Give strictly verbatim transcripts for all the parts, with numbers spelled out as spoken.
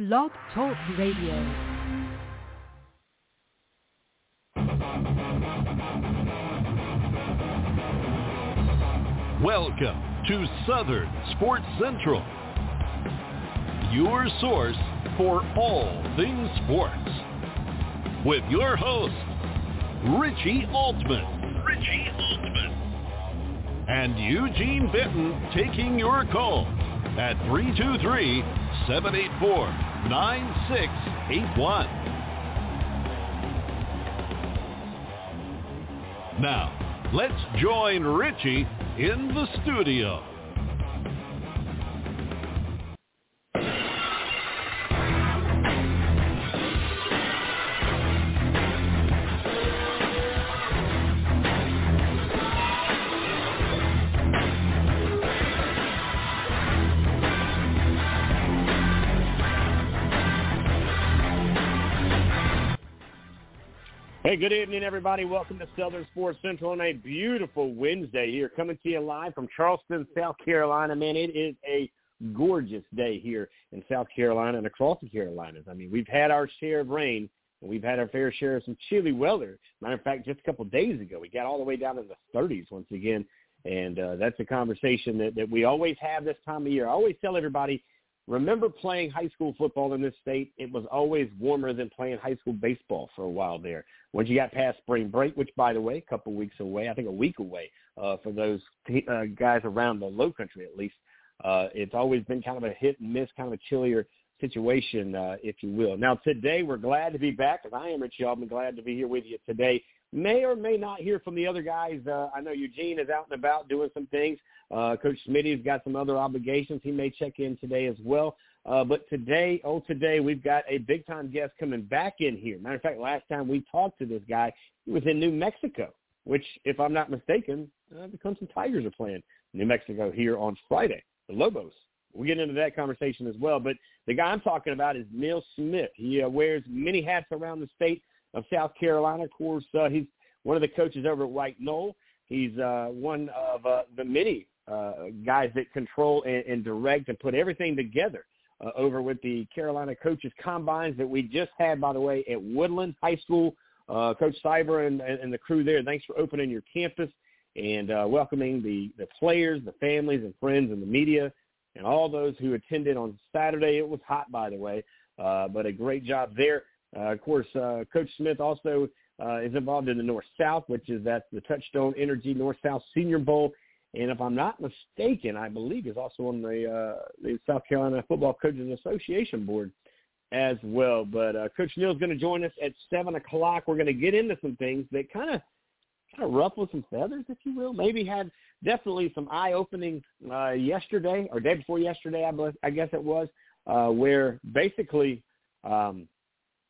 Blog Talk Radio. Welcome to Southern Sports Central, your source for all things sports, with your host, Richie Altman. Richie Altman. And Eugene Benton taking your call at three two three, seven eight four, nine six eight one. Now, let's join Richie in the studio. Hey, good evening, everybody. Welcome to Southern Sports Central on a beautiful Wednesday here, coming to you live from Charleston, South Carolina. Man, it is a gorgeous day here in South Carolina and across the Carolinas. I mean, we've had our share of rain, and we've had our fair share of some chilly weather. Matter of fact, just a couple of days ago, we got all the way down in the thirties once again, and uh, that's a conversation that, that we always have this time of year. I always tell everybody, remember playing high school football in this state? It was always warmer than playing high school baseball for a while there. Once you got past spring break, which, by the way, a couple weeks away, I think a week away uh, for those uh, guys around the low country at least, uh, it's always been kind of a hit and miss, kind of a chillier situation, uh, if you will. Now, today we're glad to be back, because I am Rich Sheldon, glad to be here with you today. May or may not hear from the other guys. Uh, I know Eugene is out and about doing some things. Uh, Coach Smitty's got some other obligations. He may check in today as well. Uh, but today, oh, today, we've got a big-time guest coming back in here. Matter of fact, last time we talked to this guy, he was in New Mexico, which, if I'm not mistaken, uh, the Clemson Tigers are playing New Mexico here on Friday, the Lobos. We'll get into that conversation as well. But the guy I'm talking about is Neil Smith. He uh, wears many hats around the state of South Carolina. Of course, uh, he's one of the coaches over at White Knoll. He's uh, one of uh, the many uh, guys that control and, and direct and put everything together uh, over with the Carolina Coaches Combines that we just had, by the way, at Woodland High School. Uh, Coach Cyber and, and, and the crew there, thanks for opening your campus and uh, welcoming the, the players, the families and friends and the media and all those who attended on Saturday. It was hot, by the way, uh, but a great job there. Uh, of course, uh, Coach Smith also uh, is involved in the North-South, which is at the Touchstone Energy North-South Senior Bowl. And if I'm not mistaken, I believe he's also on the, uh, the South Carolina Football Coaches Association board as well. But uh, Coach Neal's going to join us at seven o'clock. We're going to get into some things that kind of kind of ruffle some feathers, if you will. Maybe had definitely some eye-opening uh, yesterday or day before yesterday, I, believe, I guess it was, uh, where basically um, –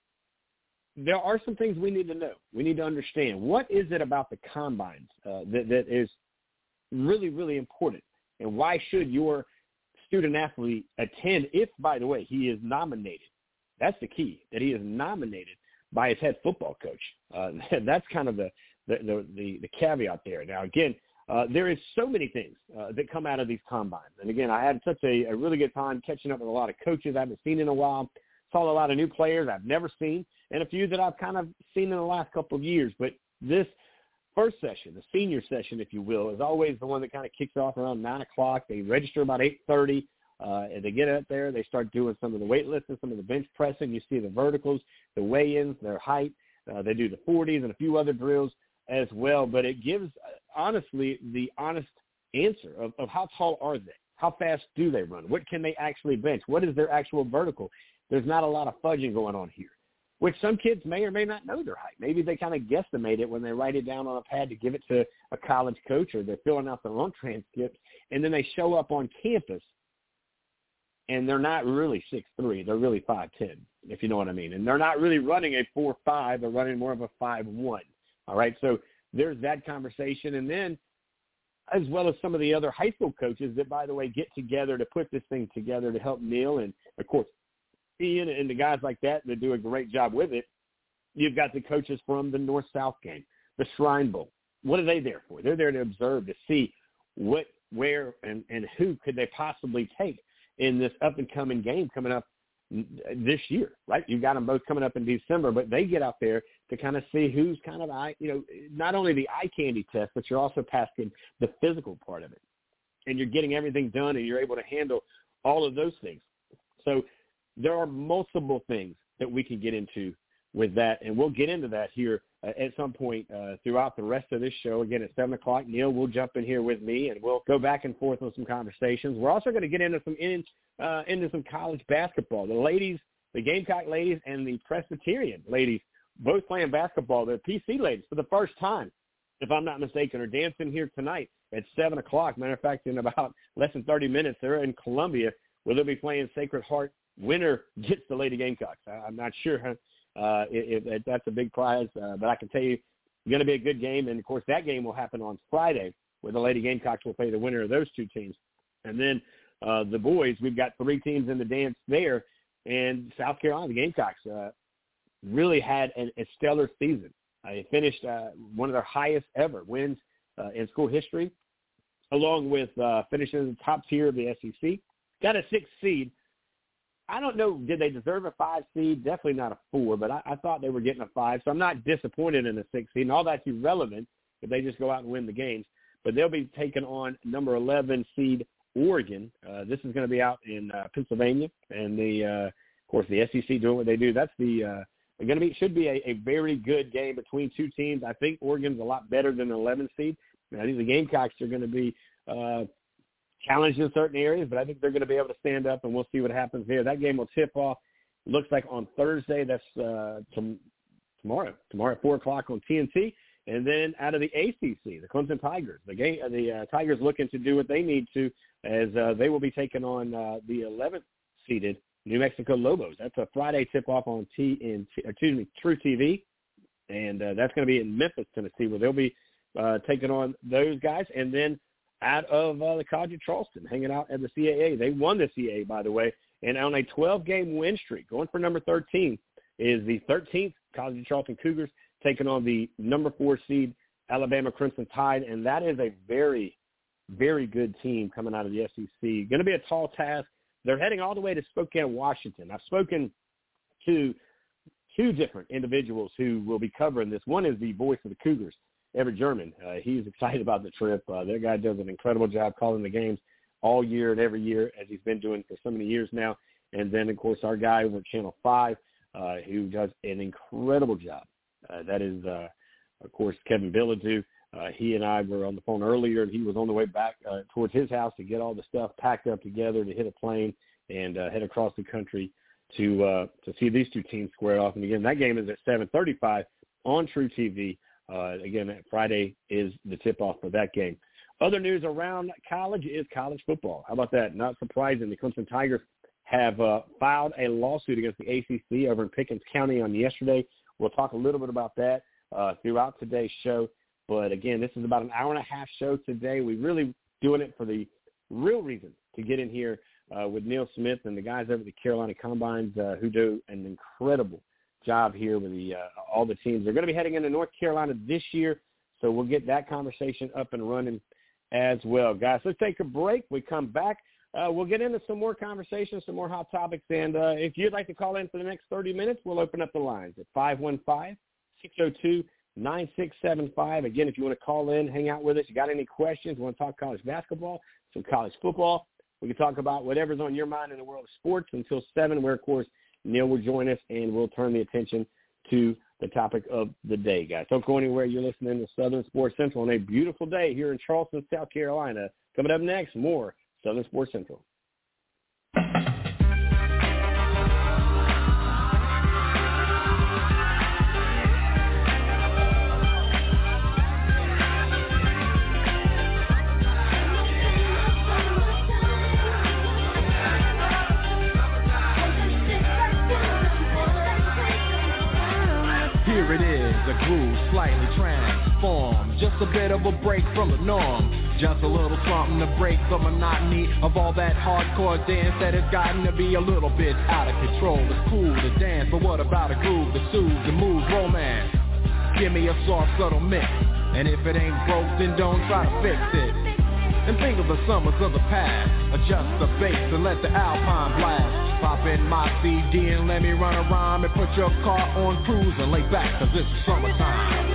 there are some things we need to know. We need to understand. What is it about the combines uh, that, that is really, really important? And why should your student-athlete attend if, by the way, he is nominated? That's the key, that he is nominated by his head football coach. Uh, that's kind of the, the, the, the, the caveat there. Now, again, uh, there is so many things uh, that come out of these combines. And, again, I had such a, a really good time catching up with a lot of coaches I haven't seen in a while. Saw a lot of new players I've never seen, and a few that I've kind of seen in the last couple of years. But this first session, the senior session, if you will, is always the one that kind of kicks off around nine o'clock. They register about eight thirty, uh, and they get out there. They start doing some of the weightlifting, some of the bench pressing. You see the verticals, the weigh-ins, their height. Uh, they do the forties and a few other drills as well. But it gives, honestly, the honest answer of, of how tall are they? How fast do they run? What can they actually bench? What is their actual vertical? There's not a lot of fudging going on here, which some kids may or may not know their height. Maybe they kind of guesstimate it when they write it down on a pad to give it to a college coach, or they're filling out their own transcripts, and then they show up on campus, and they're not really six three. They're really five ten, if you know what I mean. And they're not really running a four five. They're running more of a five one. All right, so there's that conversation. And then as well as some of the other high school coaches that, by the way, get together to put this thing together to help Neil and, of course, Ian and the guys like that that do a great job with it. You've got the coaches from the North-South game, the Shrine Bowl. What are they there for? They're there to observe, to see what, where, and, and who could they possibly take in this up-and-coming game coming up this year, right? You've got them both coming up in December, but they get out there to kind of see who's kind of, you know, not only the eye candy test, but you're also passing the physical part of it. And you're getting everything done, and you're able to handle all of those things. So there are multiple things that we can get into with that, and we'll get into that here uh, at some point uh, throughout the rest of this show. Again, at seven o'clock, Neil will jump in here with me, and we'll go back and forth on some conversations. We're also going to get into some in, uh, into some college basketball. The ladies, the Gamecock ladies and the Presbyterian ladies, both playing basketball. The P C ladies, for the first time, if I'm not mistaken, are dancing here tonight at seven o'clock. Matter of fact, in about less than thirty minutes, they're in Columbia, where they'll be playing Sacred Heart. Winner gets the Lady Gamecocks. I'm not sure uh, if, if that's a big prize, uh, but I can tell you it's going to be a good game. And, of course, that game will happen on Friday, where the Lady Gamecocks will play the winner of those two teams. And then uh, the boys, we've got three teams in the dance there. And South Carolina, the Gamecocks, uh, really had a, a stellar season. Uh, they finished uh, one of their highest ever wins uh, in school history, along with uh, finishing in the top tier of the S E C. Got a sixth seed. I don't know, did they deserve a five seed? Definitely not a four, but I, I thought they were getting a five, so I'm not disappointed in a six seed, and all that's irrelevant if they just go out and win the games. But they'll be taking on number eleven seed Oregon. Uh, this is going to be out in uh, Pennsylvania, and the uh, of course the S E C doing what they do. That's the uh, going to be should be a, a very good game between two teams. I think Oregon's a lot better than the eleven seed. I think the Gamecocks are going to be uh, challenged in certain areas, but I think they're going to be able to stand up, and we'll see what happens there. That game will tip off, looks like on Thursday. That's uh, t- tomorrow, tomorrow at four o'clock on T N T. And then out of the A C C, the Clemson Tigers. The, game, the uh, Tigers looking to do what they need to, as uh, they will be taking on uh, the eleventh seeded New Mexico Lobos. That's a Friday tip-off on T N T, excuse me, True T V, and uh, that's going to be in Memphis, Tennessee, where they'll be uh, taking on those guys. And then out of uh, the College of Charleston, hanging out at the C A A. They won the C A A, by the way, and on a twelve-game win streak, going for number thirteen, is the thirteenth College of Charleston Cougars taking on the number four seed Alabama Crimson Tide, and that is a very, very good team coming out of the S E C. Going to be a tall task. They're heading all the way to Spokane, Washington. I've spoken to two different individuals who will be covering this. One is the voice of the Cougars, Everett German. Uh, he's excited about the trip. Uh, that guy does an incredible job calling the games all year and every year, as he's been doing for so many years now. And then, of course, our guy over at Channel five, uh, who does an incredible job. Uh, that is, uh, of course, Kevin Bilodeau. Uh, he and I were on the phone earlier, and he was on the way back uh, towards his house to get all the stuff packed up together to hit a plane and uh, head across the country to uh, to see these two teams square off. And, again, that game is at seven thirty-five on True T V. Uh, again, Friday is the tip-off for that game. Other news around college is college football. How about that? Not surprising. The Clemson Tigers have uh, filed a lawsuit against the A C C over in Pickens County on yesterday. We'll talk a little bit about that uh, throughout today's show. But, again, this is about an hour and a half show today. We're really doing it for the real reason to get in here uh, with Neil Smith and the guys over at the Carolina Combines uh, who do an incredible job here with the uh, all the teams. They're going to be heading into North Carolina this year, so we'll get that conversation up and running as well. Guys, let's take a break. We come back. Uh, we'll get into some more conversations, some more hot topics, and uh, if you'd like to call in for the next thirty minutes, we'll open up the lines at five one five, six oh two, nine six seven five. Again, if you want to call in, hang out with us, you got any questions, want to talk college basketball, some college football, we can talk about whatever's on your mind in the world of sports until seven, where, of course, Neil will join us, and we'll turn the attention to the topic of the day, guys. Don't go anywhere. You're listening to Southern Sports Central on a beautiful day here in Charleston, South Carolina. Coming up next, more Southern Sports Central. Here it is, a groove slightly transformed, just a bit of a break from the norm, just a little something to break the monotony of all that hardcore dance that has gotten to be a little bit out of control. It's cool to dance, but what about a groove that soothes and moves romance? Give me a soft, subtle mix, and if it ain't broke, then don't try to fix it. And think of the summers of the past, adjust the bass and let the alpine blast. Pop in my C D and let me run around and put your car on cruise and lay back, cause this is summertime.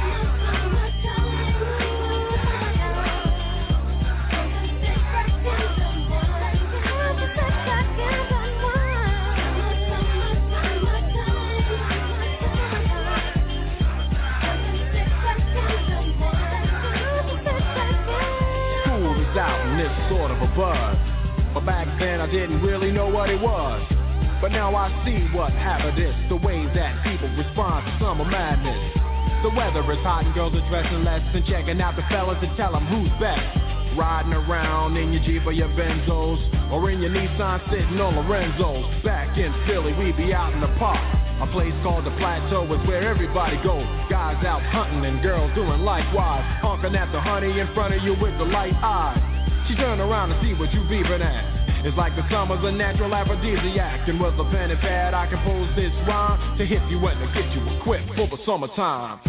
Out in this sort of a buzz, but back then I didn't really know what it was. But now I see what happened is the ways that people respond to summer madness. The weather is hot and girls are dressing less and checking out the fellas to tell them who's best. Riding around in your Jeep or your Benzos, or in your Nissan sitting on Lorenzo's. Back in Philly we be out in the park. A place called the Plateau is where everybody goes. Guys out hunting and girls doing likewise. Honking at the honey in front of you with the light eyes. She turned around to see what you beeping at. It's like the summer's a natural aphrodisiac. And with a pen and pad I compose this rhyme to hit you and to get you equipped for the summertime.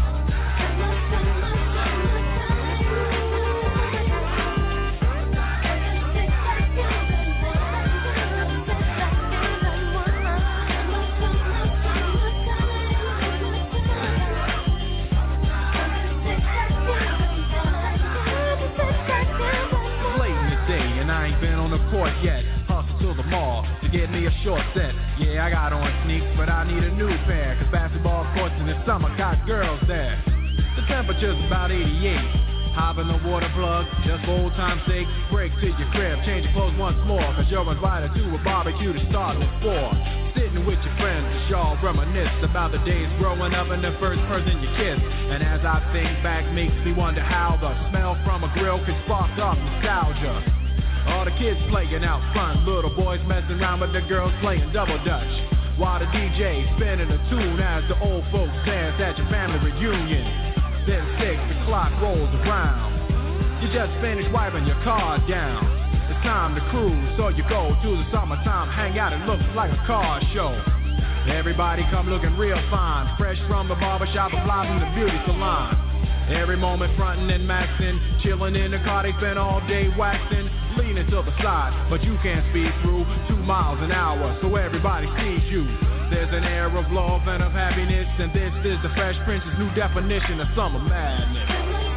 Court yet, hustle to the mall to get me a short set. Yeah, I got on sneaks, but I need a new pair, cause basketball courts in the summer got girls there. The temperature's about eighty-eight. Hop in the water plug, just for old time's sake. Break to your crib, change your clothes once more, cause you're invited to a barbecue to start at four. Sitting with your friends as y'all reminisce about the days growing up and the first person you kissed. And as I think back, makes me wonder how the smell from a grill could spark up nostalgia. All the kids playing out front, little boys messing around with the girls playing double dutch, while the D J spinning a tune as the old folks dance at your family reunion. Then six o'clock rolls around, you just finished wiping your car down. It's time to cruise, so you go to the summertime hangout. It looks like a car show. Everybody come looking real fine, fresh from the barbershop and fly from the beauty salon. Every moment frontin' and maxin', chillin' in the car, they spend all day waxin', leaning to the side, but you can't speed through two miles an hour, so everybody sees you. There's an air of love and of happiness, and this is the Fresh Prince's new definition of summer madness.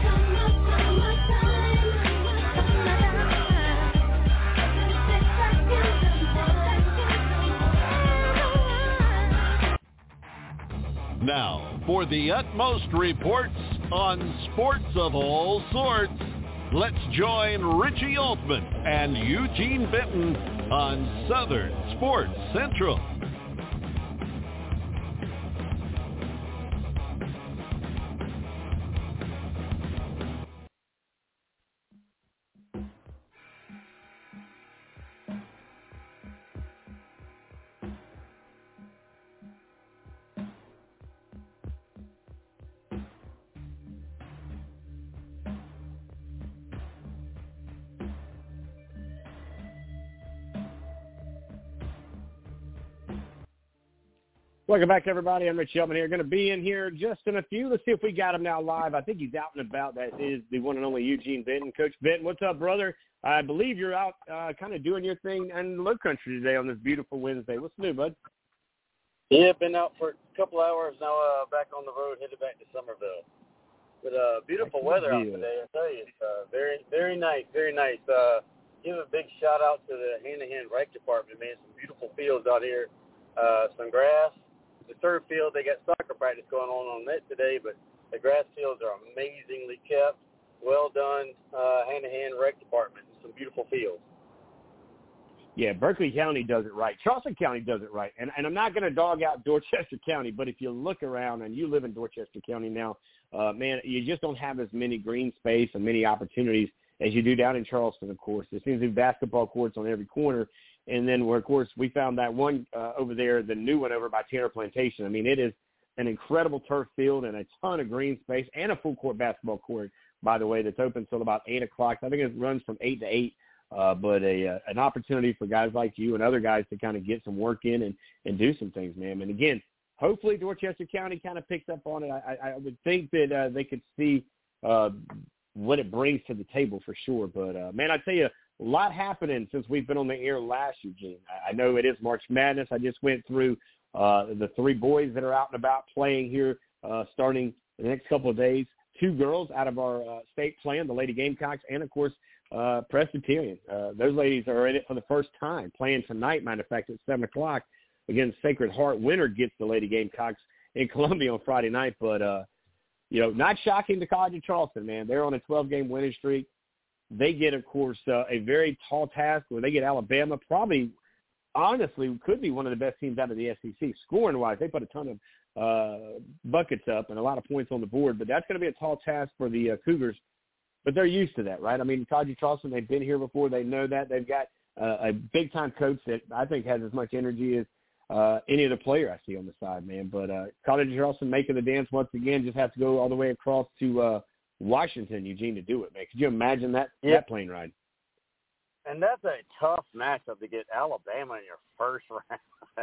Now, for the utmost reports on sports of all sorts, let's join Richie Altman and Eugene Benton on Southern Sports Central. Welcome back, everybody. I'm Rich Elman here. Going to be in here just in a few. Let's see if we got him now live. I think he's out and about. That is the one and only Eugene Benton. Coach Benton, what's up, brother? I believe you're out uh, kind of doing your thing in the Low Country today on this beautiful Wednesday. What's new, bud? Yeah, been out for a couple hours now, uh, back on the road, headed back to Somerville. But uh, beautiful weather out today, I tell you. It's uh, very, very nice, very nice. Uh, give a big shout-out to the hand-to-hand rec department, man. Some beautiful fields out here, uh, some grass. The turf field, they got soccer practice going on on that today, but the grass fields are amazingly kept, well done, uh, hand-to-hand rec department, some beautiful fields. Yeah, Berkeley County does it right. Charleston County does it right. And, and I'm not going to dog out Dorchester County, but if you look around, and you live in Dorchester County now, uh, man, you just don't have as many green space and many opportunities as you do down in Charleston, of course. There seems to be basketball courts on every corner. And then, where, of course, we found that one uh, over there, the new one over by Tanner Plantation. I mean, it is an incredible turf field and a ton of green space and a full-court basketball court, by the way, that's open until about eight o'clock. I think it runs from eight to eight, uh, but a uh, an opportunity for guys like you and other guys to kind of get some work in and, and do some things, man. And, again, hopefully Dorchester County kind of picks up on it. I, I would think that uh, they could see uh, what it brings to the table for sure. But, uh, man, I tell you, a lot happening since we've been on the air last, Eugene. I, I know it is March Madness. I just went through uh, the three boys that are out and about playing here uh, starting the next couple of days. Two girls out of our uh, state playing, the Lady Gamecocks, and, of course, uh, Presbyterian. Uh, those ladies are in it for the first time, playing tonight, matter of fact, at seven o'clock against Sacred Heart. Winner gets the Lady Gamecocks in Columbia on Friday night. But, uh, you know, not shocking to College of Charleston, man. They're on a twelve-game winning streak. They get, of course, uh, a very tall task where they get Alabama, probably, honestly, could be one of the best teams out of the S E C. Scoring-wise, they put a ton of uh, buckets up and a lot of points on the board, but that's going to be a tall task for the uh, Cougars. But they're used to that, right? I mean, College of Charleston, they've been here before. They know that. They've got uh, a big-time coach that I think has as much energy as uh, any other player I see on the side, man. But uh, College of Charleston making the dance once again, just have to go all the way across to uh, Washington, Eugene, to do it, man. Could you imagine that, yeah. that plane ride? And that's a tough matchup to get Alabama in your first round.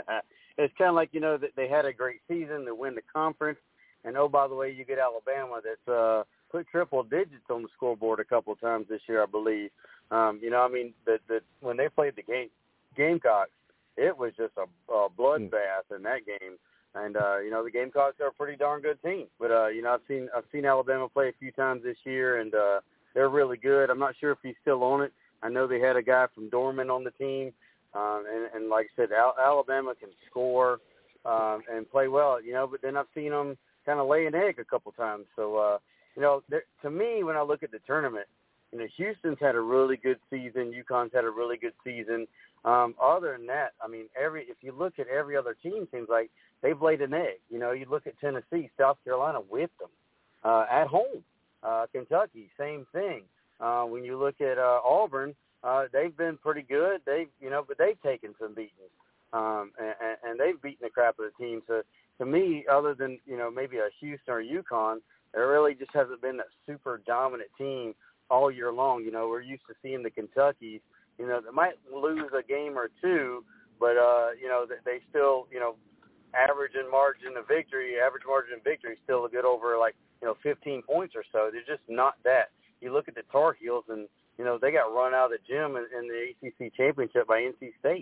It's kind of like, you know, that they had a great season to win the conference. And, oh, by the way, you get Alabama that's uh, put triple digits on the scoreboard a couple of times this year, I believe. Um, you know, I mean, the, the, when they played the game, Gamecocks, it was just a, a bloodbath mm. in that game. And, uh, you know, the Gamecocks are a pretty darn good team. But, uh, you know, I've seen I've seen Alabama play a few times this year, and uh, they're really good. I'm not sure if he's still on it. I know they had a guy from Dorman on the team. Um, and, and like I said, Al- Alabama can score um, and play well, you know, but then I've seen them kind of lay an egg a couple times. So, uh, you know, there, to me, when I look at the tournament, you know, Houston's had a really good season. UConn's had a really good season. Um, other than that, I mean, every if you look at every other team, it seems like they've laid an egg. You know, you look at Tennessee, South Carolina whipped them uh, at home. Uh, Kentucky, same thing. Uh, when you look at uh, Auburn, uh, they've been pretty good. They, you know, but they've taken some beatings, um, and, and they've beaten the crap out of the team. So to me, other than you know maybe a Houston or UConn, there really just hasn't been that super dominant team all year long. You know, we're used to seeing the Kentuckys. You know, they might lose a game or two, but uh, you know they still, you know, average in margin of victory, average margin of victory is still a good over like you know fifteen points or so. They're just not that. You look at the Tar Heels, and you know they got run out of the gym in, in the A C C championship by N C State.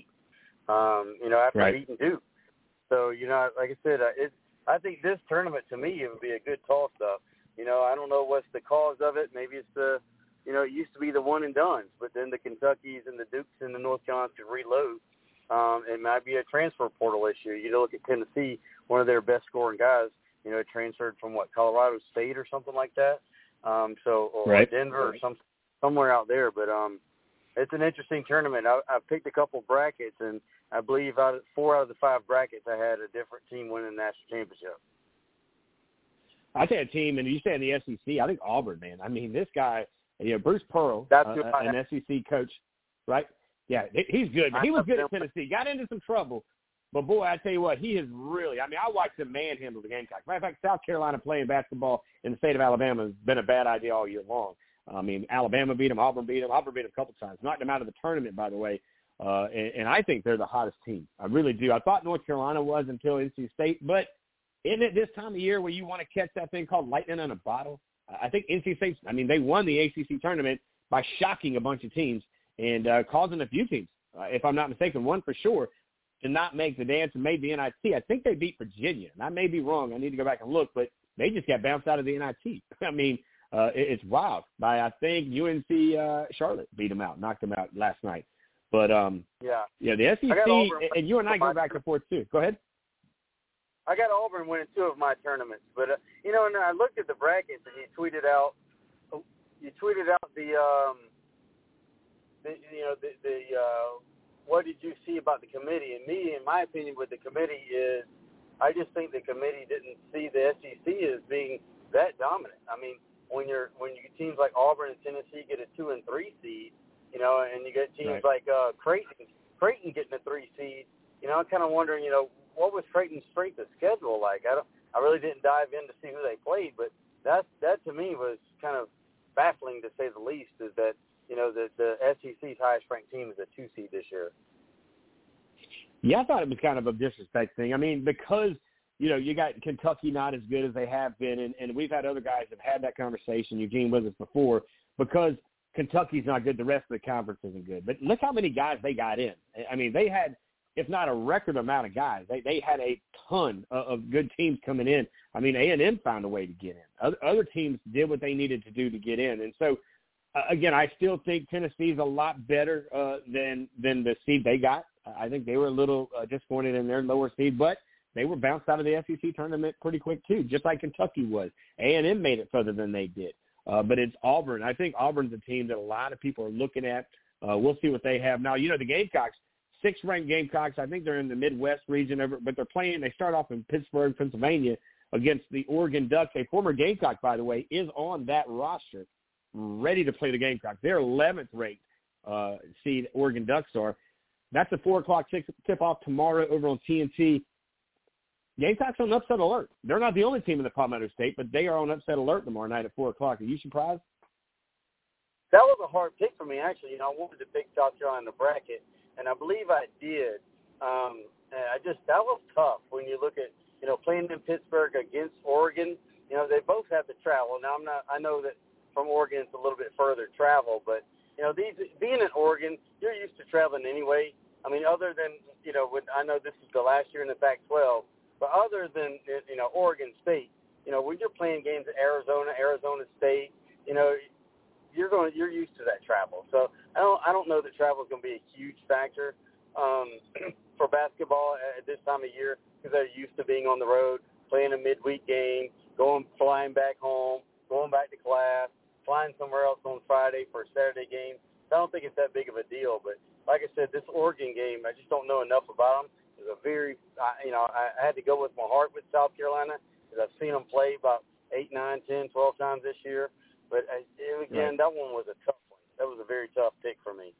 Um, you know, after right. beating Duke. So you know, like I said, uh, it. I think this tournament to me it would be a good toss-up. You know, I don't know what's the cause of it. Maybe it's the, you know, it used to be the one and dones, but then the Kentuckys and the Dukes and the North Carolinas could reload. Um, it might be a transfer portal issue. You know, look at Tennessee, one of their best scoring guys, you know, transferred from what, Colorado State or something like that. Um, so, or right. Denver or some somewhere out there. But um, it's an interesting tournament. I, I picked a couple brackets, and I believe out of four out of the five brackets, I had a different team winning the national championship. I say a team, and you say in the S E C, I think Auburn, man. I mean, this guy, you know, Bruce Pearl, That's uh, an S E C coach, right? Yeah, he's good. He was good at Tennessee. Got into some trouble. But, boy, I tell you what, he has really – I mean, I watched him manhandle the Gamecocks. Matter of fact, South Carolina playing basketball in the state of Alabama has been a bad idea all year long. I mean, Alabama beat him. Auburn beat him. Auburn beat him a couple times. Knocked him out of the tournament, by the way. Uh, and, and I think they're the hottest team. I really do. I thought North Carolina was until N C State. But isn't it this time of year where you want to catch that thing called lightning in a bottle? I think N C State – I mean, they won the A C C tournament by shocking a bunch of teams and uh, causing a few teams, uh, if I'm not mistaken, one for sure, to not make the dance and made the N I T. I think they beat Virginia. And I may be wrong. I need to go back and look, but they just got bounced out of the N I T. I mean, uh, it, it's wild. By I think U N C uh, Charlotte beat them out, knocked them out last night. But um, yeah, yeah, the S E C and you and I go back and forth too. Go ahead. I got Auburn winning two of my tournaments, but uh, you know, and I looked at the brackets and you tweeted out, you tweeted out the, um, the you know, the the. Uh, what did you see about the committee? And me, in my opinion, with the committee is, I just think the committee didn't see the S E C as being that dominant. I mean, when you're when you get teams like Auburn and Tennessee get a two and three seed, you know, and you get teams right. like uh, Creighton, Creighton getting a three seed, you know, I'm kind of wondering, you know, what was Creighton's strength of schedule like? I don't, I really didn't dive in to see who they played, but that that to me was kind of baffling to say the least. Is that you know, the, the S E C's highest-ranked team is a two seed this year. Yeah, I thought it was kind of a disrespect thing. I mean, because, you know, you got Kentucky not as good as they have been, and, and we've had other guys that have had that conversation, Eugene with us before, because Kentucky's not good. The rest of the conference isn't good. But look how many guys they got in. I mean, they had, if not a record amount of guys, they they had a ton of, of good teams coming in. I mean, A and M found a way to get in. Other, other teams did what they needed to do to get in. And so, uh, again, I still think Tennessee's a lot better uh, than than the seed they got. I think they were a little uh, disappointed in their lower seed, but they were bounced out of the S E C tournament pretty quick too, just like Kentucky was. A and M made it further than they did. Uh, but it's Auburn. I think Auburn's a team that a lot of people are looking at. Uh, we'll see what they have. Now, you know, the Gamecocks, six-ranked Gamecocks, I think they're in the Midwest region, over, but they're playing, they start off in Pittsburgh, Pennsylvania, against the Oregon Ducks. A former Gamecock, by the way, is on that roster, ready to play the Gamecocks. They're eleventh-ranked uh, seed, Oregon Ducks are. That's a four o'clock tip-off tomorrow over on T N T. Gamecocks on upset alert. They're not the only team in the Palmetto State, but they are on upset alert tomorrow night at four o'clock. Are you surprised? That was a hard pick for me, actually. You know, I wanted to pick South Carolina in the bracket, and I believe I did. Um, and I just that was tough when you look at, you know, playing in Pittsburgh against Oregon. You know, they both have to travel. Now, I'm not. I know that from Oregon it's a little bit further travel, but you know, these being in Oregon, you're used to traveling anyway. I mean, other than, you know, when I know this is the last year in the Pac twelve. But other than, you know, Oregon State, you know, when you're playing games at Arizona, Arizona State, you know, you're going, you're used to that travel. So I don't, I don't know that travel is going to be a huge factor um, for basketball at this time of year because they're used to being on the road, playing a midweek game, going, flying back home, going back to class, flying somewhere else on Friday for a Saturday game. So I don't think it's that big of a deal. But like I said, this Oregon game, I just don't know enough about them. It was a very, you know, I had to go with my heart with South Carolina because I've seen them play about eight, nine, ten, twelve times this year. But, again, right. That one was a tough one. That was a very tough pick for me.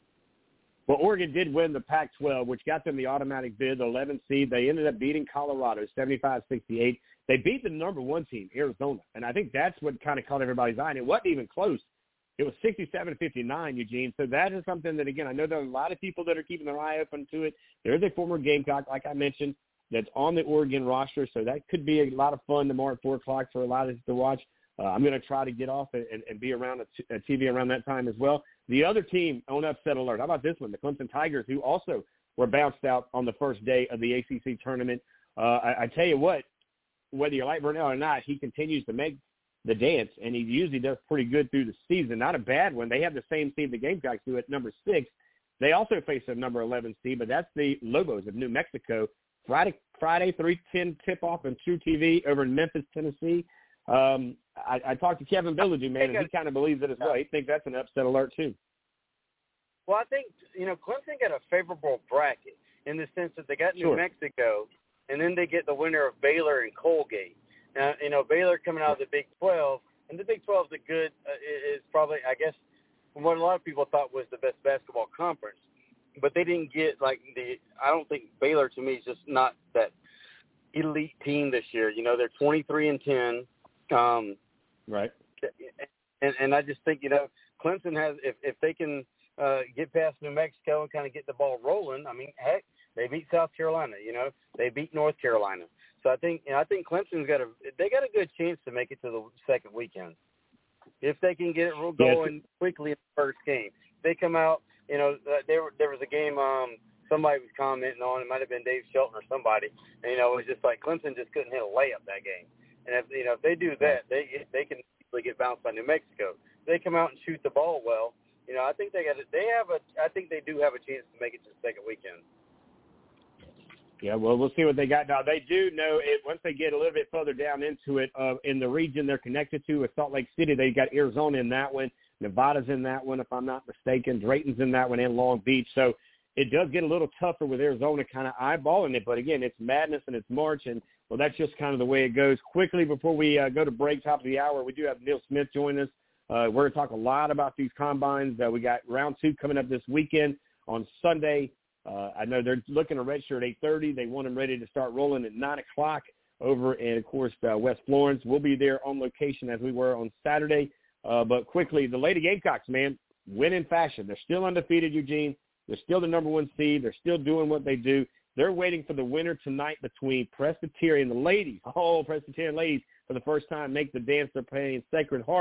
Well, Oregon did win the Pac twelve, which got them the automatic bid, the eleventh seed. They ended up beating Colorado seventy-five sixty-eight. They beat the number one team, Arizona, and I think that's what kind of caught everybody's eye. And it wasn't even close. It was sixty-seven fifty-nine, Eugene. So that is something that, again, I know there are a lot of people that are keeping their eye open to it. There's a former Gamecock, like I mentioned, that's on the Oregon roster. So that could be a lot of fun tomorrow at four o'clock for a lot of us to watch. Uh, I'm going to try to get off and, and be around a, t- a T V around that time as well. The other team on upset alert, how about this one? The Clemson Tigers, who also were bounced out on the first day of the A C C tournament. Uh, I, I tell you what, whether you like Vernell or not, he continues to make the dance, and he usually does pretty good through the season. Not a bad one. They have the same seed the Gamecocks do at number six. They also face a number eleven seed, but that's the Lobos of New Mexico. Friday, Friday, three ten tip-off on True T V over in Memphis, Tennessee. Um, I, I talked to Kevin Billaju, man, and he kind of believes it as well. He thinks that's an upset alert, too. Well, I think, you know, Clemson got a favorable bracket in the sense that they got New sure. Mexico, and then they get the winner of Baylor and Colgate. Now, you know, Baylor coming out of the Big twelve, and the Big twelve is a good, uh, is probably, I guess, what a lot of people thought was the best basketball conference. But they didn't get, like, the, I don't think Baylor, to me, is just not that elite team this year. You know, they're twenty-three and ten. Um, right. And, and I just think, you know, Clemson has, if, if they can uh, get past New Mexico and kind of get the ball rolling, I mean, heck, they beat South Carolina, you know, they beat North Carolina. So I think, you know, I think Clemson's got a, they got a good chance to make it to the second weekend. If they can get it going quickly in the first game. They come out, you know, there, there was a game um, somebody was commenting on, it might have been Dave Shelton or somebody, and, you know, it was just like Clemson just couldn't hit a layup that game. And if, you know, if they do that, they they can easily get bounced by New Mexico. If they come out and shoot the ball well, you know, I think they got, they have a, I think they do have a chance to make it to the second weekend. Yeah, well, we'll see what they got. Now, they do know it once they get a little bit further down into it, uh, in the region they're connected to with Salt Lake City. They got Arizona in that one. Nevada's in that one, if I'm not mistaken. Drayton's in that one, and Long Beach. So it does get a little tougher with Arizona kind of eyeballing it. But, again, it's madness and it's March, and, well, that's just kind of the way it goes. Quickly, before we uh, go to break, top of the hour, we do have Neil Smith join us. Uh, we're going to talk a lot about these combines. Uh, we got round two coming up this weekend on Sunday. Uh, I know they're looking to register at eight thirty. They want them ready to start rolling at nine o'clock over in, of course, uh, West Florence. We'll be there on location as we were on Saturday. Uh, but quickly, the Lady Gamecocks, man, win in fashion. They're still undefeated, Eugene. They're still the number one seed. They're still doing what they do. They're waiting for the winner tonight between Presbyterian, the ladies, oh, Presbyterian ladies, for the first time make the dance. They're playing Sacred Heart.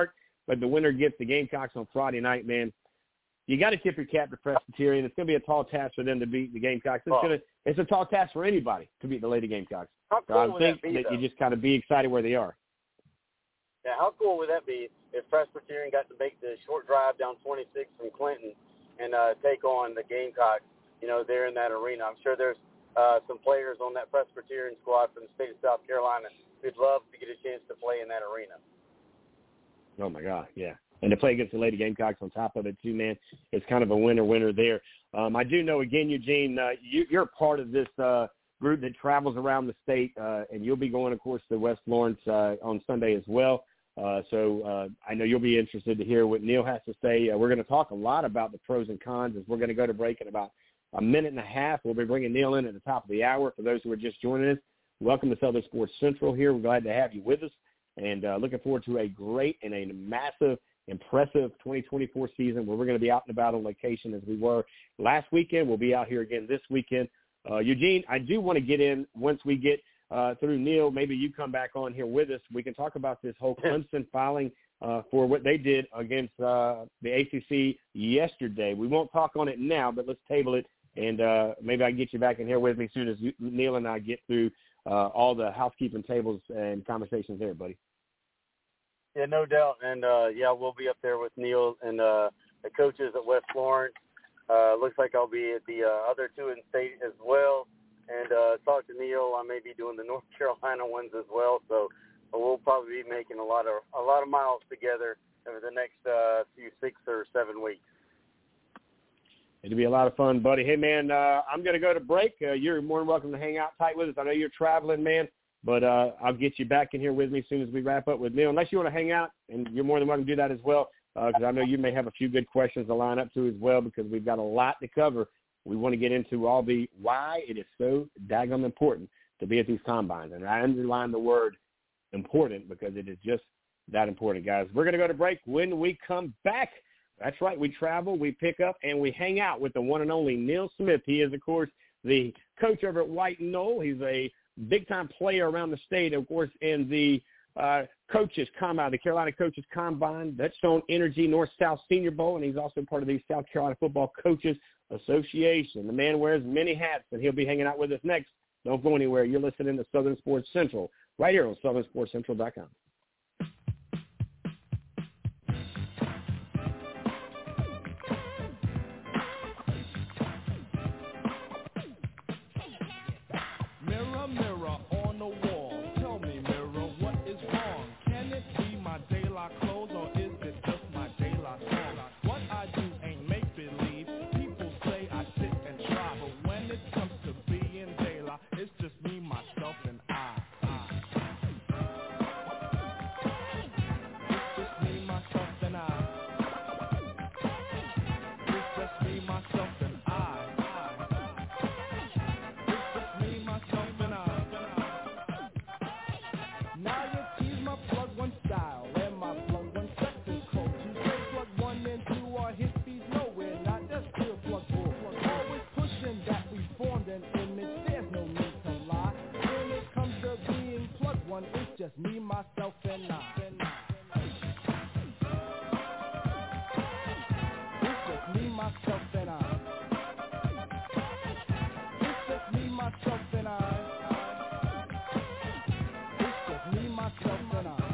but the winner gets the Gamecocks on Friday night, man. You got to tip your cap to Presbyterian. It's going to be a tall task for them to beat the Gamecocks. It's, oh. gonna, it's a tall task for anybody to beat the Lady Gamecocks. How cool so I would think that be, that though? you just kind of be excited where they are. Yeah, how cool would that be if Presbyterian got to make the short drive down twenty-six from Clinton and uh, take on the Gamecocks, you know, there in that arena? I'm sure there's uh, some players on that Presbyterian squad from the state of South Carolina who'd love to get a chance to play in that arena. Oh, my God, yeah. And to play against the Lady Gamecocks on top of it, too, man, it's kind of a winner-winner there. Um, I do know, again, Eugene, uh, you, you're part of this uh, group that travels around the state, uh, and you'll be going, of course, to West Florence uh, on Sunday as well. Uh, so uh, I know you'll be interested to hear what Neil has to say. Uh, we're going to talk a lot about the pros and cons as we're going to go to break in about a minute and a half. We'll be bringing Neil in at the top of the hour. For those who are just joining us, welcome to Southern Sports Central here. We're glad to have you with us, and uh, looking forward to a great and a massive, impressive twenty twenty-four season where we're going to be out and about on location as we were last weekend. We'll be out here again this weekend. Uh, Eugene, I do want to get in once we get uh, through Neil. Maybe you come back on here with us. We can talk about this whole Clemson filing uh, for what they did against uh, the A C C yesterday. We won't talk on it now, but let's table it, and uh, maybe I can get you back in here with me as soon as you, Neil and I get through uh, all the housekeeping tables and conversations there, buddy. Yeah, no doubt. And, uh, yeah, we'll be up there with Neil and uh, the coaches at West Florence. Uh, looks like I'll be at the uh, other two in state as well. And uh, talk to Neil. I may be doing the North Carolina ones as well. So we'll probably be making a lot of a lot of miles together over the next uh, few six or seven weeks. It'll be a lot of fun, buddy. Hey, man, uh, I'm going to go to break. Uh, you're more than welcome to hang out tight with us. I know you're traveling, man. But uh, I'll get you back in here with me as soon as we wrap up with Neil. Unless you want to hang out, and you're more than welcome to do that as well, because uh, I know you may have a few good questions to line up to as well, because we've got a lot to cover. We want to get into all the why it is so daggum important to be at these combines. And I underline the word important because it is just that important, guys. We're going to go to break. When we come back, that's right, we travel, we pick up, and we hang out with the one and only Neil Smith. He is, of course, the coach over at White Knoll. He's a big-time player around the state, of course, in the uh, coaches combine, the Carolina Coaches Combine, that's Stone Energy North-South Senior Bowl, and he's also part of the South Carolina Football Coaches Association. The man wears many hats, and he'll be hanging out with us next. Don't go anywhere. You're listening to Southern Sports Central right here on southern sports central dot com. Just me, myself, and I. It's just me, myself, and I. It's just me, myself, and I. It's just me, myself, and I.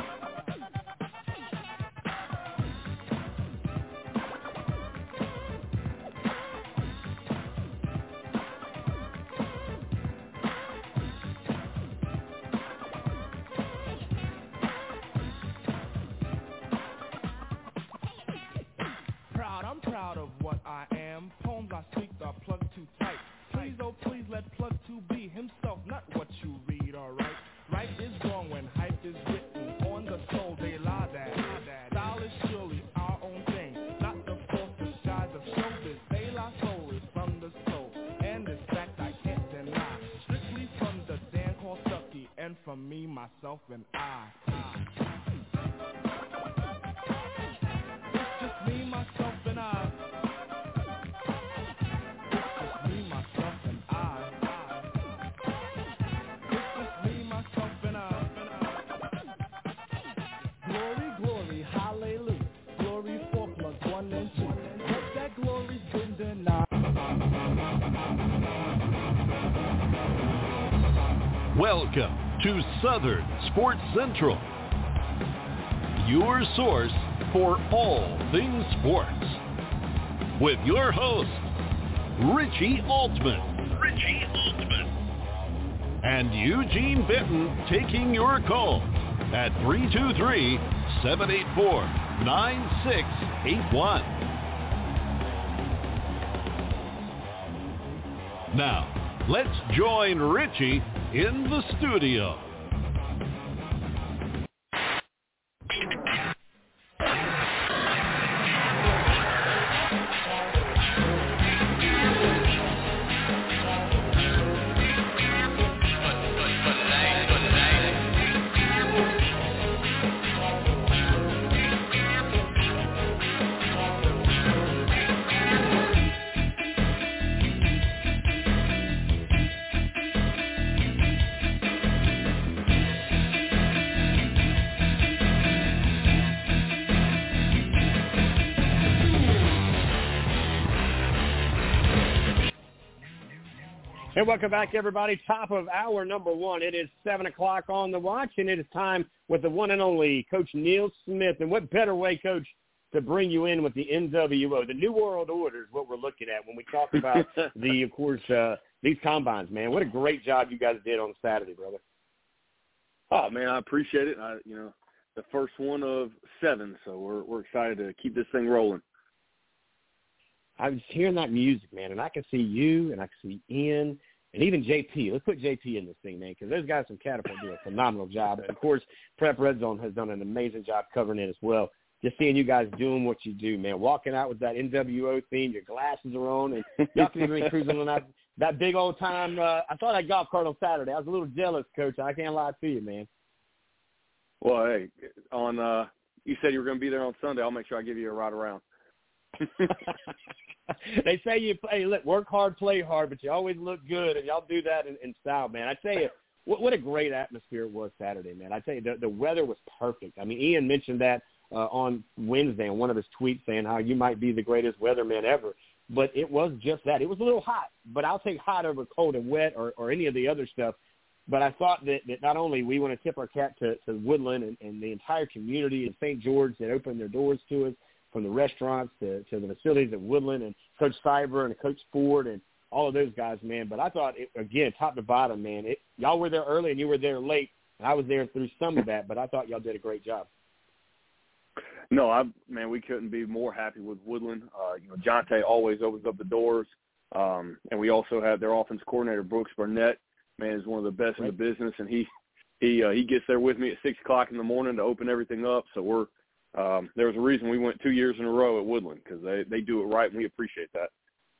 From me, myself, and I. It's just me, myself, and I. It's just me, myself, and I. It's just me, myself, and I. Glory, glory, hallelujah. Welcome to Southern Sports Central, your source for all things sports, with your host, Richie Altman. Richie Altman. And Eugene Benton taking your call at three two three, seven eight four, nine six eight one. Now, let's join Richie in the studio. And welcome back, everybody. Top of hour number one. It is seven o'clock on the watch, and it is time with the one and only Coach Neil Smith. And what better way, Coach, to bring you in with the N W O, the New World Order is what we're looking at when we talk about the, of course, uh, these combines, man. What a great job you guys did on Saturday, brother. Oh, man, I appreciate it. I, you know, the first one of seven, so we're we're excited to keep this thing rolling. I was hearing that music, man, and I can see you and I can see Ian and even J P. Let's put J P in this thing, man, because those guys from Catapult do a phenomenal job. And, of course, Prep Red Zone has done an amazing job covering it as well. Just seeing you guys doing what you do, man, walking out with that N W O theme, your glasses are on, and y'all can even be cruising on that, that big old time. Uh, I saw that golf cart on Saturday. I was a little jealous, Coach. I can't lie to you, man. Well, hey, on uh, you said you were going to be there on Sunday. I'll make sure I give you a ride around. They say you play, look, work hard, play hard, but you always look good, and y'all do that in, in style, man. I tell you, what, what a great atmosphere it was Saturday, man. I tell you, the, the weather was perfect. I mean, Ian mentioned that uh, on Wednesday in one of his tweets saying how you might be the greatest weatherman ever, but it was just that. It was a little hot, but I'll take hot over cold and wet or, or any of the other stuff. But I thought that, that not only we want to tip our cap to, to Woodland and, and the entire community in Saint George that opened their doors to us, from the restaurants to, to the facilities at Woodland and Coach Cyber and Coach Ford and all of those guys, man. But I thought, it, again, top to bottom, man, it, y'all were there early and you were there late. And I was there through some of that, but I thought y'all did a great job. No, I man, we couldn't be more happy with Woodland. Uh, you know, Jonte always opens up the doors. Um, and we also have their offense coordinator, Brooks Burnett. Man, is one of the best right. in the business. And he he uh, he gets there with me at six o'clock in the morning to open everything up. So we're Um, there was a reason we went two years in a row at Woodland because they, they do it right, and we appreciate that.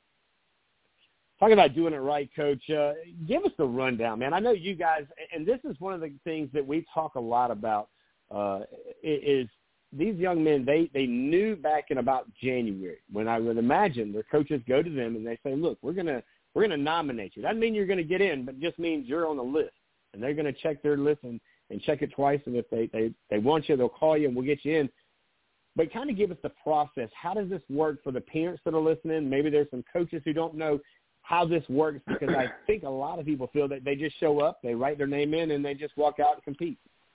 Talking about doing it right, Coach, uh, give us the rundown, man. I know you guys, and this is one of the things that we talk a lot about, uh, is these young men, they, they knew back in about January when I would imagine their coaches go to them and they say, look, we're going to we're gonna nominate you. That doesn't mean you're going to get in, but it just means you're on the list. And they're going to check their list and, and check it twice, and if they, they, they want you, they'll call you and we'll get you in. But kind of give us the process. How does this work for the parents that are listening? Maybe there's some coaches who don't know how this works because I think a lot of people feel that they just show up, they write their name in, and they just walk out and compete.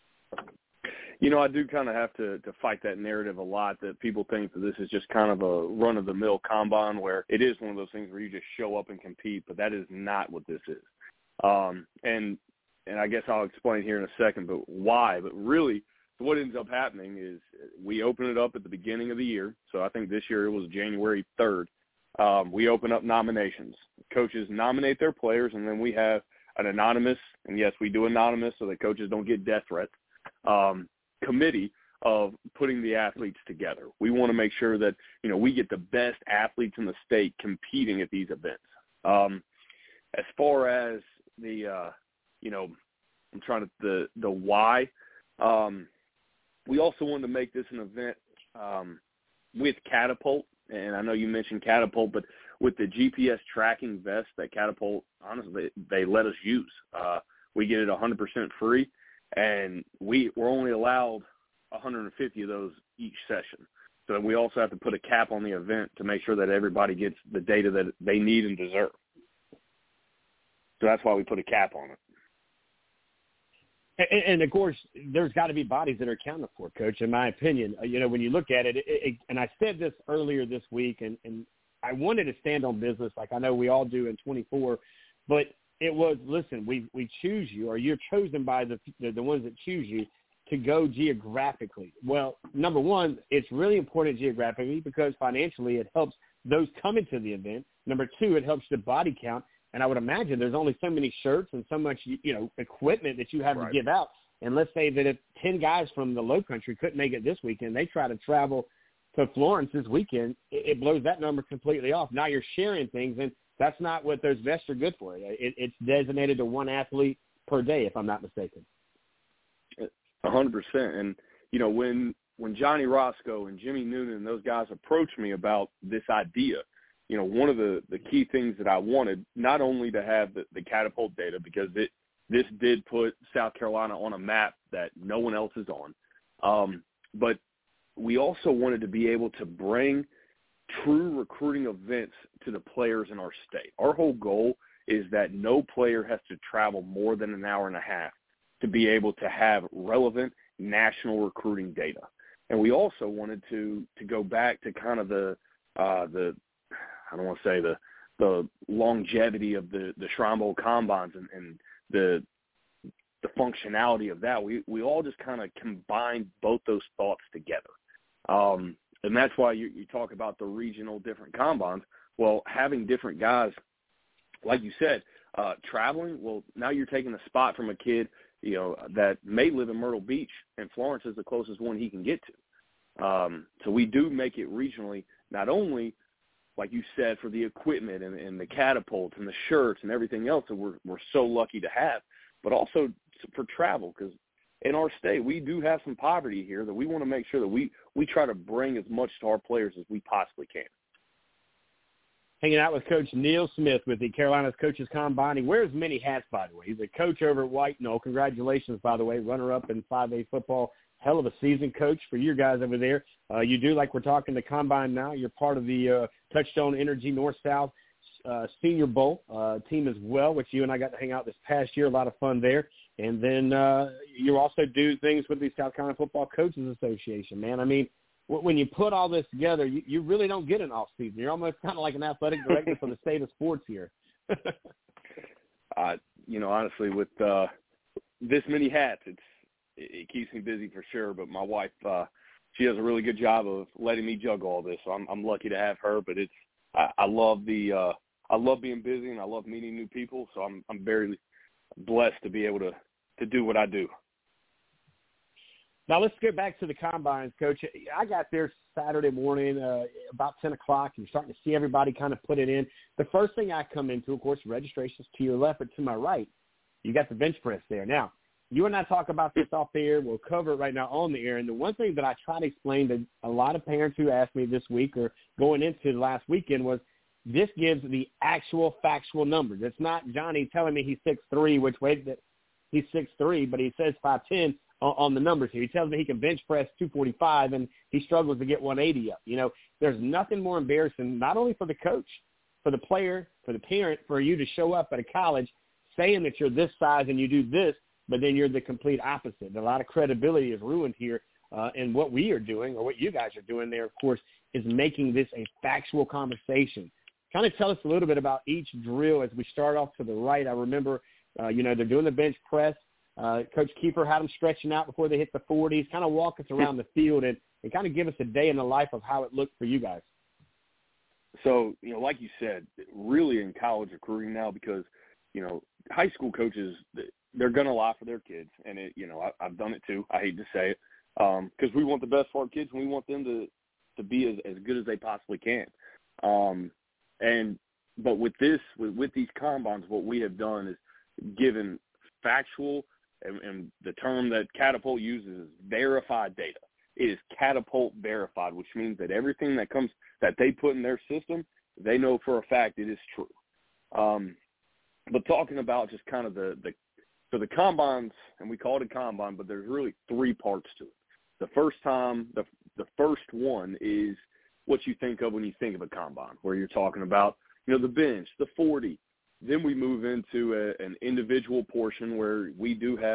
You know, I do kind of have to, to fight that narrative a lot that people think that this is just kind of a run-of-the-mill combine where it is one of those things where you just show up and compete, but that is not what this is. Um, and and I guess I'll explain here in a second, but why. But really, what ends up happening is we open it up at the beginning of the year. So I think this year it was January third. Um, we open up nominations. Coaches nominate their players, and then we have an anonymous, and yes, we do anonymous so that coaches don't get death threats, um, committee of putting the athletes together. We want to make sure that, you know, we get the best athletes in the state competing at these events. Um, as far as the, uh, you know, I'm trying to, the, the why, um, we also wanted to make this an event um, with Catapult. And I know you mentioned Catapult, but with the G P S tracking vest that Catapult, honestly, they let us use. Uh, we get it one hundred percent free, and we, we're only allowed one hundred fifty of those each session. So we also have to put a cap on the event to make sure that everybody gets the data that they need and deserve. So that's why we put a cap on it. And, and of course, there's got to be bodies that are accounted for, Coach, in my opinion. You know, when you look at it, it, it and I said this earlier this week, and, and I wanted to stand on business like I know we all do in twenty-four, but it was, listen, we we choose you, or you're chosen by the, the the ones that choose you to go geographically. Well, number one, it's really important geographically because financially it helps those coming to the event. Number two, it helps the body count. And I would imagine there's only so many shirts and so much, you know, equipment that you have right. to give out. And let's say that if ten guys from the Low Country couldn't make it this weekend, they try to travel to Florence this weekend, it, it blows that number completely off. Now you're sharing things, and that's not what those vests are good for. It, it's designated to one athlete per day, if I'm not mistaken. A hundred percent. And, you know, when when Johnny Roscoe and Jimmy Noonan and those guys approached me about this idea, you know, one of the, the key things that I wanted, not only to have the, the catapult data, because it this did put South Carolina on a map that no one else is on, um, but we also wanted to be able to bring true recruiting events to the players in our state. Our whole goal is that no player has to travel more than an hour and a half to be able to have relevant national recruiting data. And we also wanted to to go back to kind of the uh, the I don't want to say the the longevity of the, the Shrine Bowl combines and, and the the functionality of that. We we all just kind of combined both those thoughts together. Um, and that's why you, you talk about the regional different combines. Well, having different guys, like you said, uh, traveling, well, now you're taking a spot from a kid, you know, that may live in Myrtle Beach, and Florence is the closest one he can get to. Um, so we do make it regionally, not only, like you said, for the equipment and, and the catapults and the shirts and everything else that we're, we're so lucky to have, but also for travel, because in our state, we do have some poverty here that we want to make sure that we, we try to bring as much to our players as we possibly can. Hanging out with Coach Neil Smith with the Carolinas Coaches Combine. He wears many hats, by the way. He's a coach over at White Knoll. Congratulations, by the way, runner-up in five A football. Hell of a season, Coach, for you guys over there. Uh, you do, like we're talking the Combine now, you're part of the uh, Touchstone Energy North-South uh, Senior Bowl uh, team as well, which you and I got to hang out this past year. A lot of fun there. And then uh, you also do things with the South Carolina Football Coaches Association, man. I mean, when you put all this together, you, you really don't get an off season. You're almost kind of like an athletic director for the state of sports here. uh, you know, honestly, with uh, this many hats, it's it, it keeps me busy for sure. But my wife, uh, she does a really good job of letting me juggle all this. So I'm, I'm lucky to have her. But it's I, I love the uh, I love being busy, and I love meeting new people. So I'm I'm very blessed to be able to to do what I do. Now, let's get back to the Combines, Coach. I got there Saturday morning uh, about ten o'clock, and you're starting to see everybody kind of put it in. The first thing I come into, of course, registration's to your left, but to my right, you got the bench press there. Now, you and I talk about this off the air. We'll cover it right now on the air. And the one thing that I try to explain to a lot of parents who asked me this week or going into the last weekend was this gives the actual factual numbers. It's not Johnny telling me he's six three, which way that he's six three, but he says five ten. On the numbers here. He tells me he can bench press two forty-five, and he struggles to get one eighty up. You know, there's nothing more embarrassing, not only for the coach, for the player, for the parent, for you to show up at a college saying that you're this size and you do this, but then you're the complete opposite. A lot of credibility is ruined here, uh, and what we are doing, or what you guys are doing there, of course, is making this a factual conversation. Kind of tell us a little bit about each drill as we start off to the right. I remember, uh, you know, they're doing the bench press. Uh, Coach Keeper had them stretching out before they hit the forties, kind of walk us around the field and, and kind of give us a day in the life of how it looked for you guys. So, you know, like you said, really in college recruiting now because, you know, high school coaches, they're going to lie for their kids. And, it, you know, I, I've done it too. I hate to say it because um, we want the best for our kids and we want them to, to be as, as good as they possibly can. Um, and but with this, with, with these combines, what we have done is given factual – And, and the term that Catapult uses is verified data. It is Catapult verified, which means that everything that comes that they put in their system, they know for a fact it is true. Um, but talking about just kind of the, the so the combines, and we call it a combine, but there's really three parts to it. The first time, the the first one is what you think of when you think of a combine, where you're talking about, you know, the bench, the forty. Then we move into a, an individual portion where we do have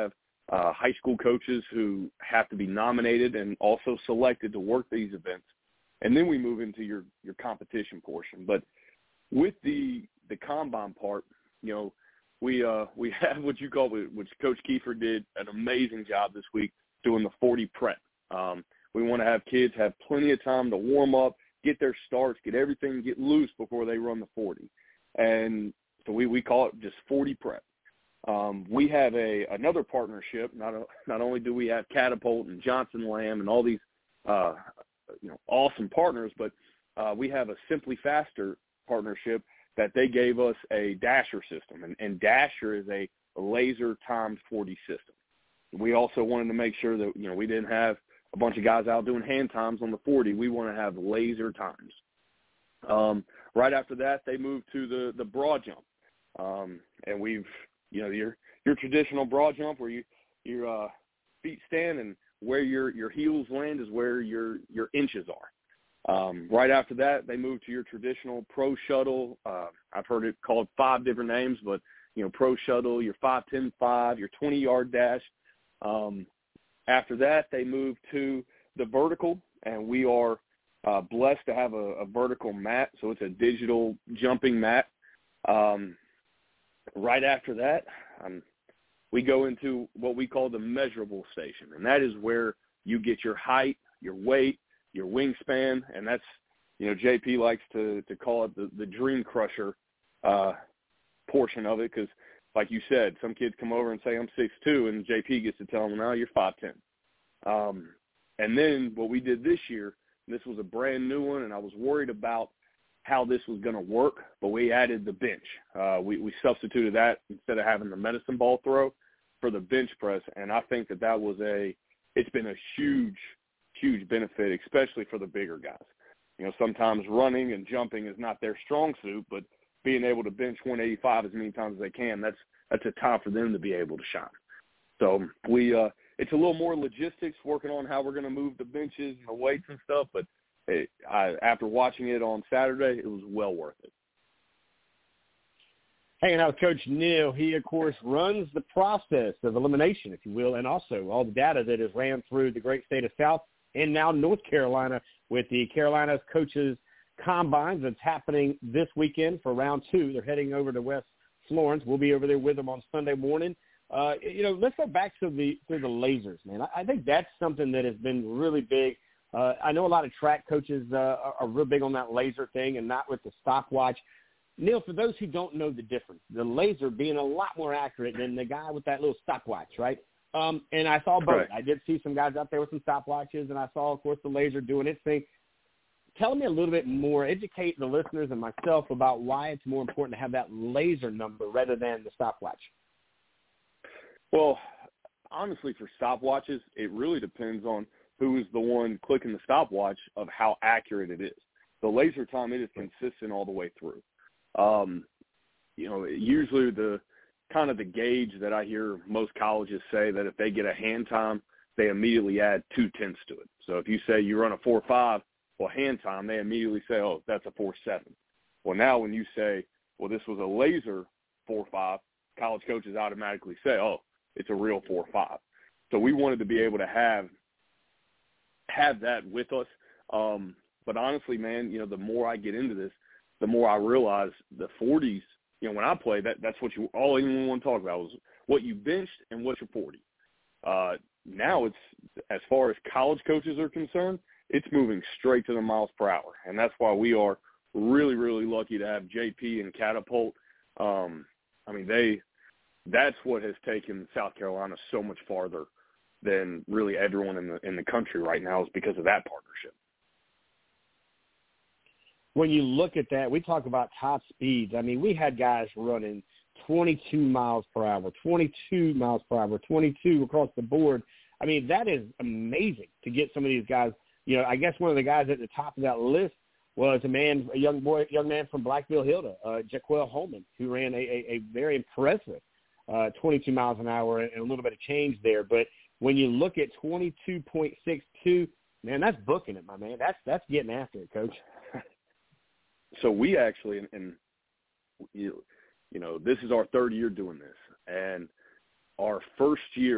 uh, high school coaches who have to be nominated and also selected to work these events. And then we move into your, your competition portion. But with the the combine part, you know, we uh, we have what you call, which Coach Kiefer did an amazing job this week doing the forty prep. Um, we want to have kids have plenty of time to warm up, get their starts, get everything, get loose before they run the forty. And so we, we call it just forty prep. Um, we have a another partnership. Not a, not only do we have Catapult and Johnson Lamb and all these uh, you know awesome partners, but uh, we have a Simply Faster partnership that they gave us a Dasher system, and, and Dasher is a laser timed forty system. We also wanted to make sure that you know we didn't have a bunch of guys out doing hand times on the forty. We want to have laser times. Um, right after that, they moved to the the broad jump, um, and we've you know your your traditional broad jump where you your uh, feet stand and where your your heels land is where your your inches are. Um, right after that, they moved to your traditional pro shuttle. Uh, I've heard it called five different names, but you know pro shuttle, your five ten five, your twenty yard dash. Um, after that, they moved to the vertical, and we are uh, blessed to have a, a vertical mat, so it's a digital jumping mat. Um, right after that, um, we go into what we call the measurable station, and that is where you get your height, your weight, your wingspan, and that's, you know, J P likes to, to call it the, the dream crusher uh, portion of it because, like you said, some kids come over and say, I'm six two, and J P gets to tell them, no, you're five ten. Um, and then what we did this year, this was a brand new one, and I was worried about how this was going to work, but we added the bench. Uh, we, we substituted that instead of having the medicine ball throw for the bench press, and I think that that was a – it's been a huge, huge benefit, especially for the bigger guys. You know, sometimes running and jumping is not their strong suit, but being able to bench one eighty-five as many times as they can, that's that's a time for them to be able to shine. So we uh, it's a little more logistics, working on how we're going to move the benches and the weights and stuff, but it, I, after watching it on Saturday, it was well worth it. Hanging out with Coach Neal, he, of course, runs the process of elimination, if you will, and also all the data that is ran through the great state of South and now North Carolina with the Carolinas Coaches Combines that's happening this weekend for round two. They're heading over to West Florence. We'll be over there with them on Sunday morning. Uh, you know, let's go back to the to the lasers, man. I, I think that's something that has been really big. Uh, I know a lot of track coaches uh, are, are real big on that laser thing and not with the stopwatch. Neal, for those who don't know the difference, the laser being a lot more accurate than the guy with that little stopwatch, right? Um, and I saw both. Right. I did see some guys out there with some stopwatches, and I saw, of course, the laser doing its thing. Tell me a little bit more, educate the listeners and myself about why it's more important to have that laser number rather than the stopwatch. Well, honestly, for stopwatches, it really depends on who is the one clicking the stopwatch of how accurate it is. The laser time, it is consistent all the way through. Um, you know, usually the kind of the gauge that I hear most colleges say that if they get a hand time, they immediately add two tenths to it. So if you say you run a four five, well, hand time, they immediately say, oh, that's a four seven. Well, now when you say, well, this was a laser four five, college coaches automatically say, oh, it's a real four five. So we wanted to be able to have have that with us. Um, but honestly, man, you know, the more I get into this, the more I realize the forties, you know, when I play, that that's what you all anyone want to talk about was what you benched and what's your forty. Uh, now it's, as far as college coaches are concerned, it's moving straight to the miles per hour. And that's why we are really, really lucky to have J P and Catapult. Um, I mean, they that's what has taken South Carolina so much farther than really everyone in the in the country right now is because of that partnership. When you look at that, we talk about top speeds. I mean, we had guys running twenty-two miles per hour, twenty-two miles per hour, twenty-two across the board. I mean, that is amazing to get some of these guys. You know, I guess one of the guys at the top of that list was a man, a young boy, young man from Blackville Hilda, uh, Jaquel Holman, who ran a, a, a very impressive uh, twenty-two miles an hour and a little bit of change there. But when you look at twenty-two point six two, man, that's booking it, my man. That's that's getting after it, Coach. So we actually, and you, you know, this is our third year doing this, and our first year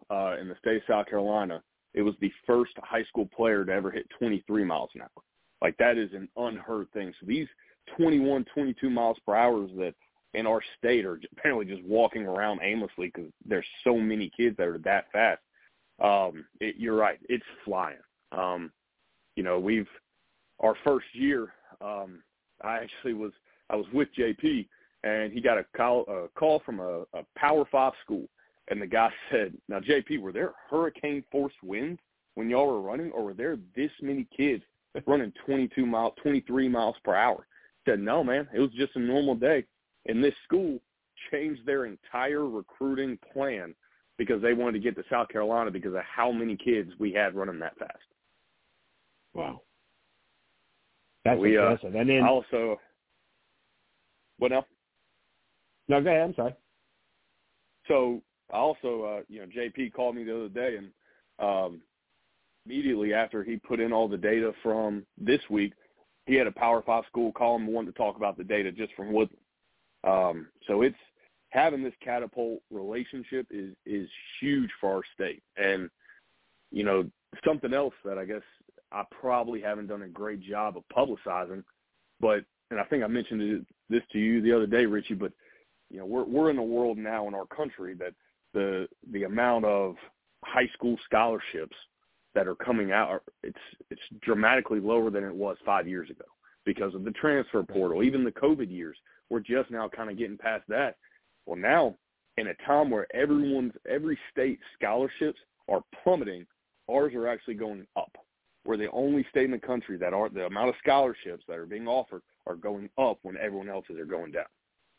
uh, in the state of South Carolina, it was the first high school player to ever hit twenty-three miles an hour. Like, that is an unheard thing. So these twenty-one, twenty-two miles per hour that in our state are apparently just walking around aimlessly because there's so many kids that are that fast. Um, it, you're right. It's flying. Um, you know, we've our first year, um, I actually was I was with J P, and he got a call, a call from a, a Power Five school. And the guy said, now, J P, were there hurricane-force winds when y'all were running, or were there this many kids running twenty-two miles, twenty-three miles per hour? He said, no, man, it was just a normal day. And this school changed their entire recruiting plan because they wanted to get to South Carolina because of how many kids we had running that fast. Wow. That's we, impressive. Uh, and then also, what now? No, go ahead. I'm sorry. So, also, uh, you know, J P called me the other day, and um, immediately after he put in all the data from this week, he had a Power Five school call him and wanted to talk about the data just from Woodland. Um, so it's having this catapult relationship is is huge for our state. And, you know, something else that I guess I probably haven't done a great job of publicizing, but and I think I mentioned this to you the other day, Richie, but, you know, we're we're in a world now in our country that the the amount of high school scholarships that are coming out, it's it's dramatically lower than it was five years ago because of the transfer portal. Even the COVID years, we're just now kind of getting past that. Well, now in a time where everyone's every state scholarships are plummeting, ours are actually going up. We're the only state in the country that are the amount of scholarships that are being offered are going up when everyone else's are going down.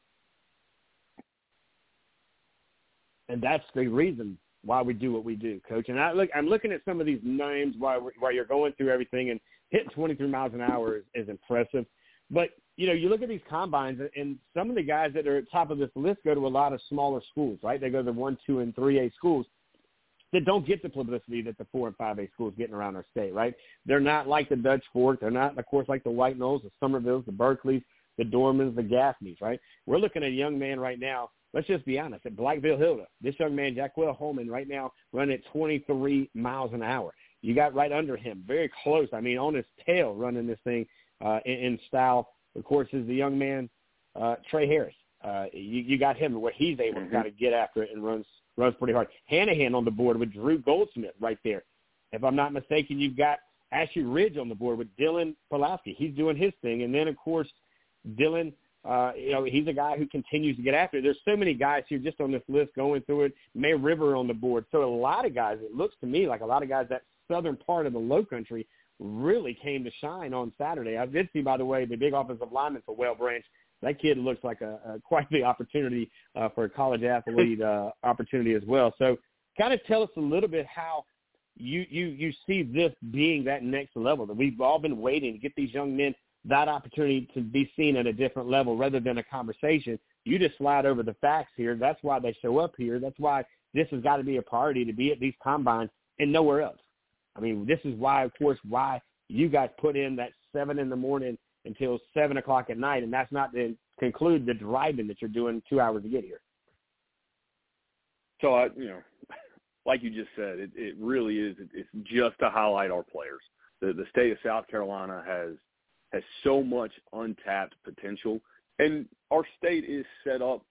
And that's the reason why we do what we do, Coach. And I look, I'm looking at some of these names while while you're going through everything, and hitting twenty-three miles an hour is, is impressive. But you know, you look at these combines, and some of the guys that are at the top of this list go to a lot of smaller schools, right? They go to the one, two, and three A schools that don't get the publicity that the four and five A schools getting around our state, right? They're not like the Dutch Fork. They're not, of course, like the White Knolls, the Somervilles, the Berkeleys, the Dormans, the Gaffneys, right? We're looking at a young man right now. Let's just be honest. At Blackville Hilda, this young man, Jacquel Holman, right now running at twenty-three miles an hour. You got right under him, very close. I mean, on his tail running this thing uh, in, in style. Of course, is the young man, uh, Trey Harris. Uh, you, you got him where he's able mm-hmm. to kind of get after it and runs runs pretty hard. Hanahan on the board with Drew Goldsmith right there. If I'm not mistaken, you've got Ashley Ridge on the board with Dylan Pulaski. He's doing his thing. And then, of course, Dylan, uh, you know, he's a guy who continues to get after it. There's so many guys here just on this list going through it. May River on the board. So a lot of guys, it looks to me like a lot of guys that southern part of the low country really came to shine on Saturday. I did see, by the way, the big offensive lineman for Well Branch. That kid looks like a, a quite the opportunity uh, for a college athlete uh, opportunity as well. So kind of tell us a little bit how you, you, you see this being that next level, that we've all been waiting to get these young men that opportunity to be seen at a different level rather than a conversation. You just slide over the facts here. That's why they show up here. That's why this has got to be a priority to be at these combines and nowhere else. I mean, this is why, of course, why you guys put in that seven in the morning until seven o'clock at night, and that's not to conclude the driving that you're doing two hours to get here. So, I, you know, like you just said, it, it really is. It's just to highlight our players. The, the state of South Carolina has has so much untapped potential, and our state is set up.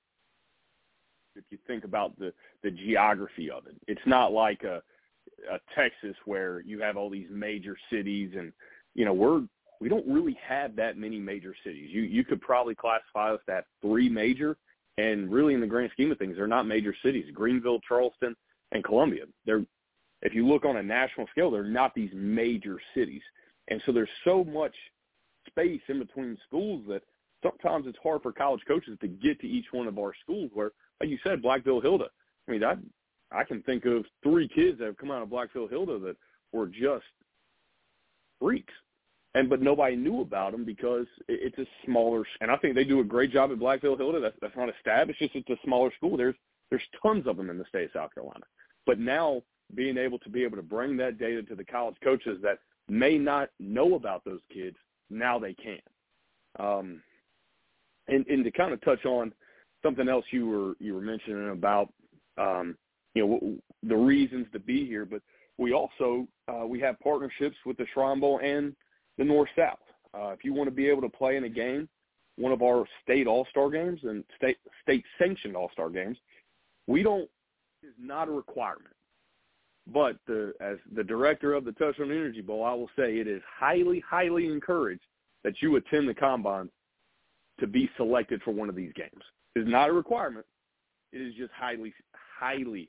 If you think about the, the geography of it, it's not like a, a Texas where you have all these major cities, and you know we're we don't really have that many major cities. You you could probably classify us at three major, and really in the grand scheme of things, they're not major cities. Greenville, Charleston, and Columbia. They're, if you look on a national scale, they're not these major cities. And so there's so much space in between schools that sometimes it's hard for college coaches to get to each one of our schools where, like you said, Blackville Hilda. I mean, I, I can think of three kids that have come out of Blackville Hilda that were just freaks. And but nobody knew about them because it's a smaller – and I think they do a great job at Blackville Hilda. That's, that's not established. It's just it's a smaller school. There's there's tons of them in the state of South Carolina. But now being able to be able to bring that data to the college coaches that may not know about those kids, now they can. Um, and, and to kind of touch on something else you were you were mentioning about, um, you know, the reasons to be here. But we also uh, we have partnerships with the Shrine Bowl and the North-South. Uh, if you want to be able to play in a game, one of our state all-star games and state state sanctioned all-star games, we don't is not a requirement. But the, as the director of the Touchdown Energy Bowl, I will say it is highly, highly encouraged that you attend the combine to be selected for one of these games. It is not a requirement. It is just highly, highly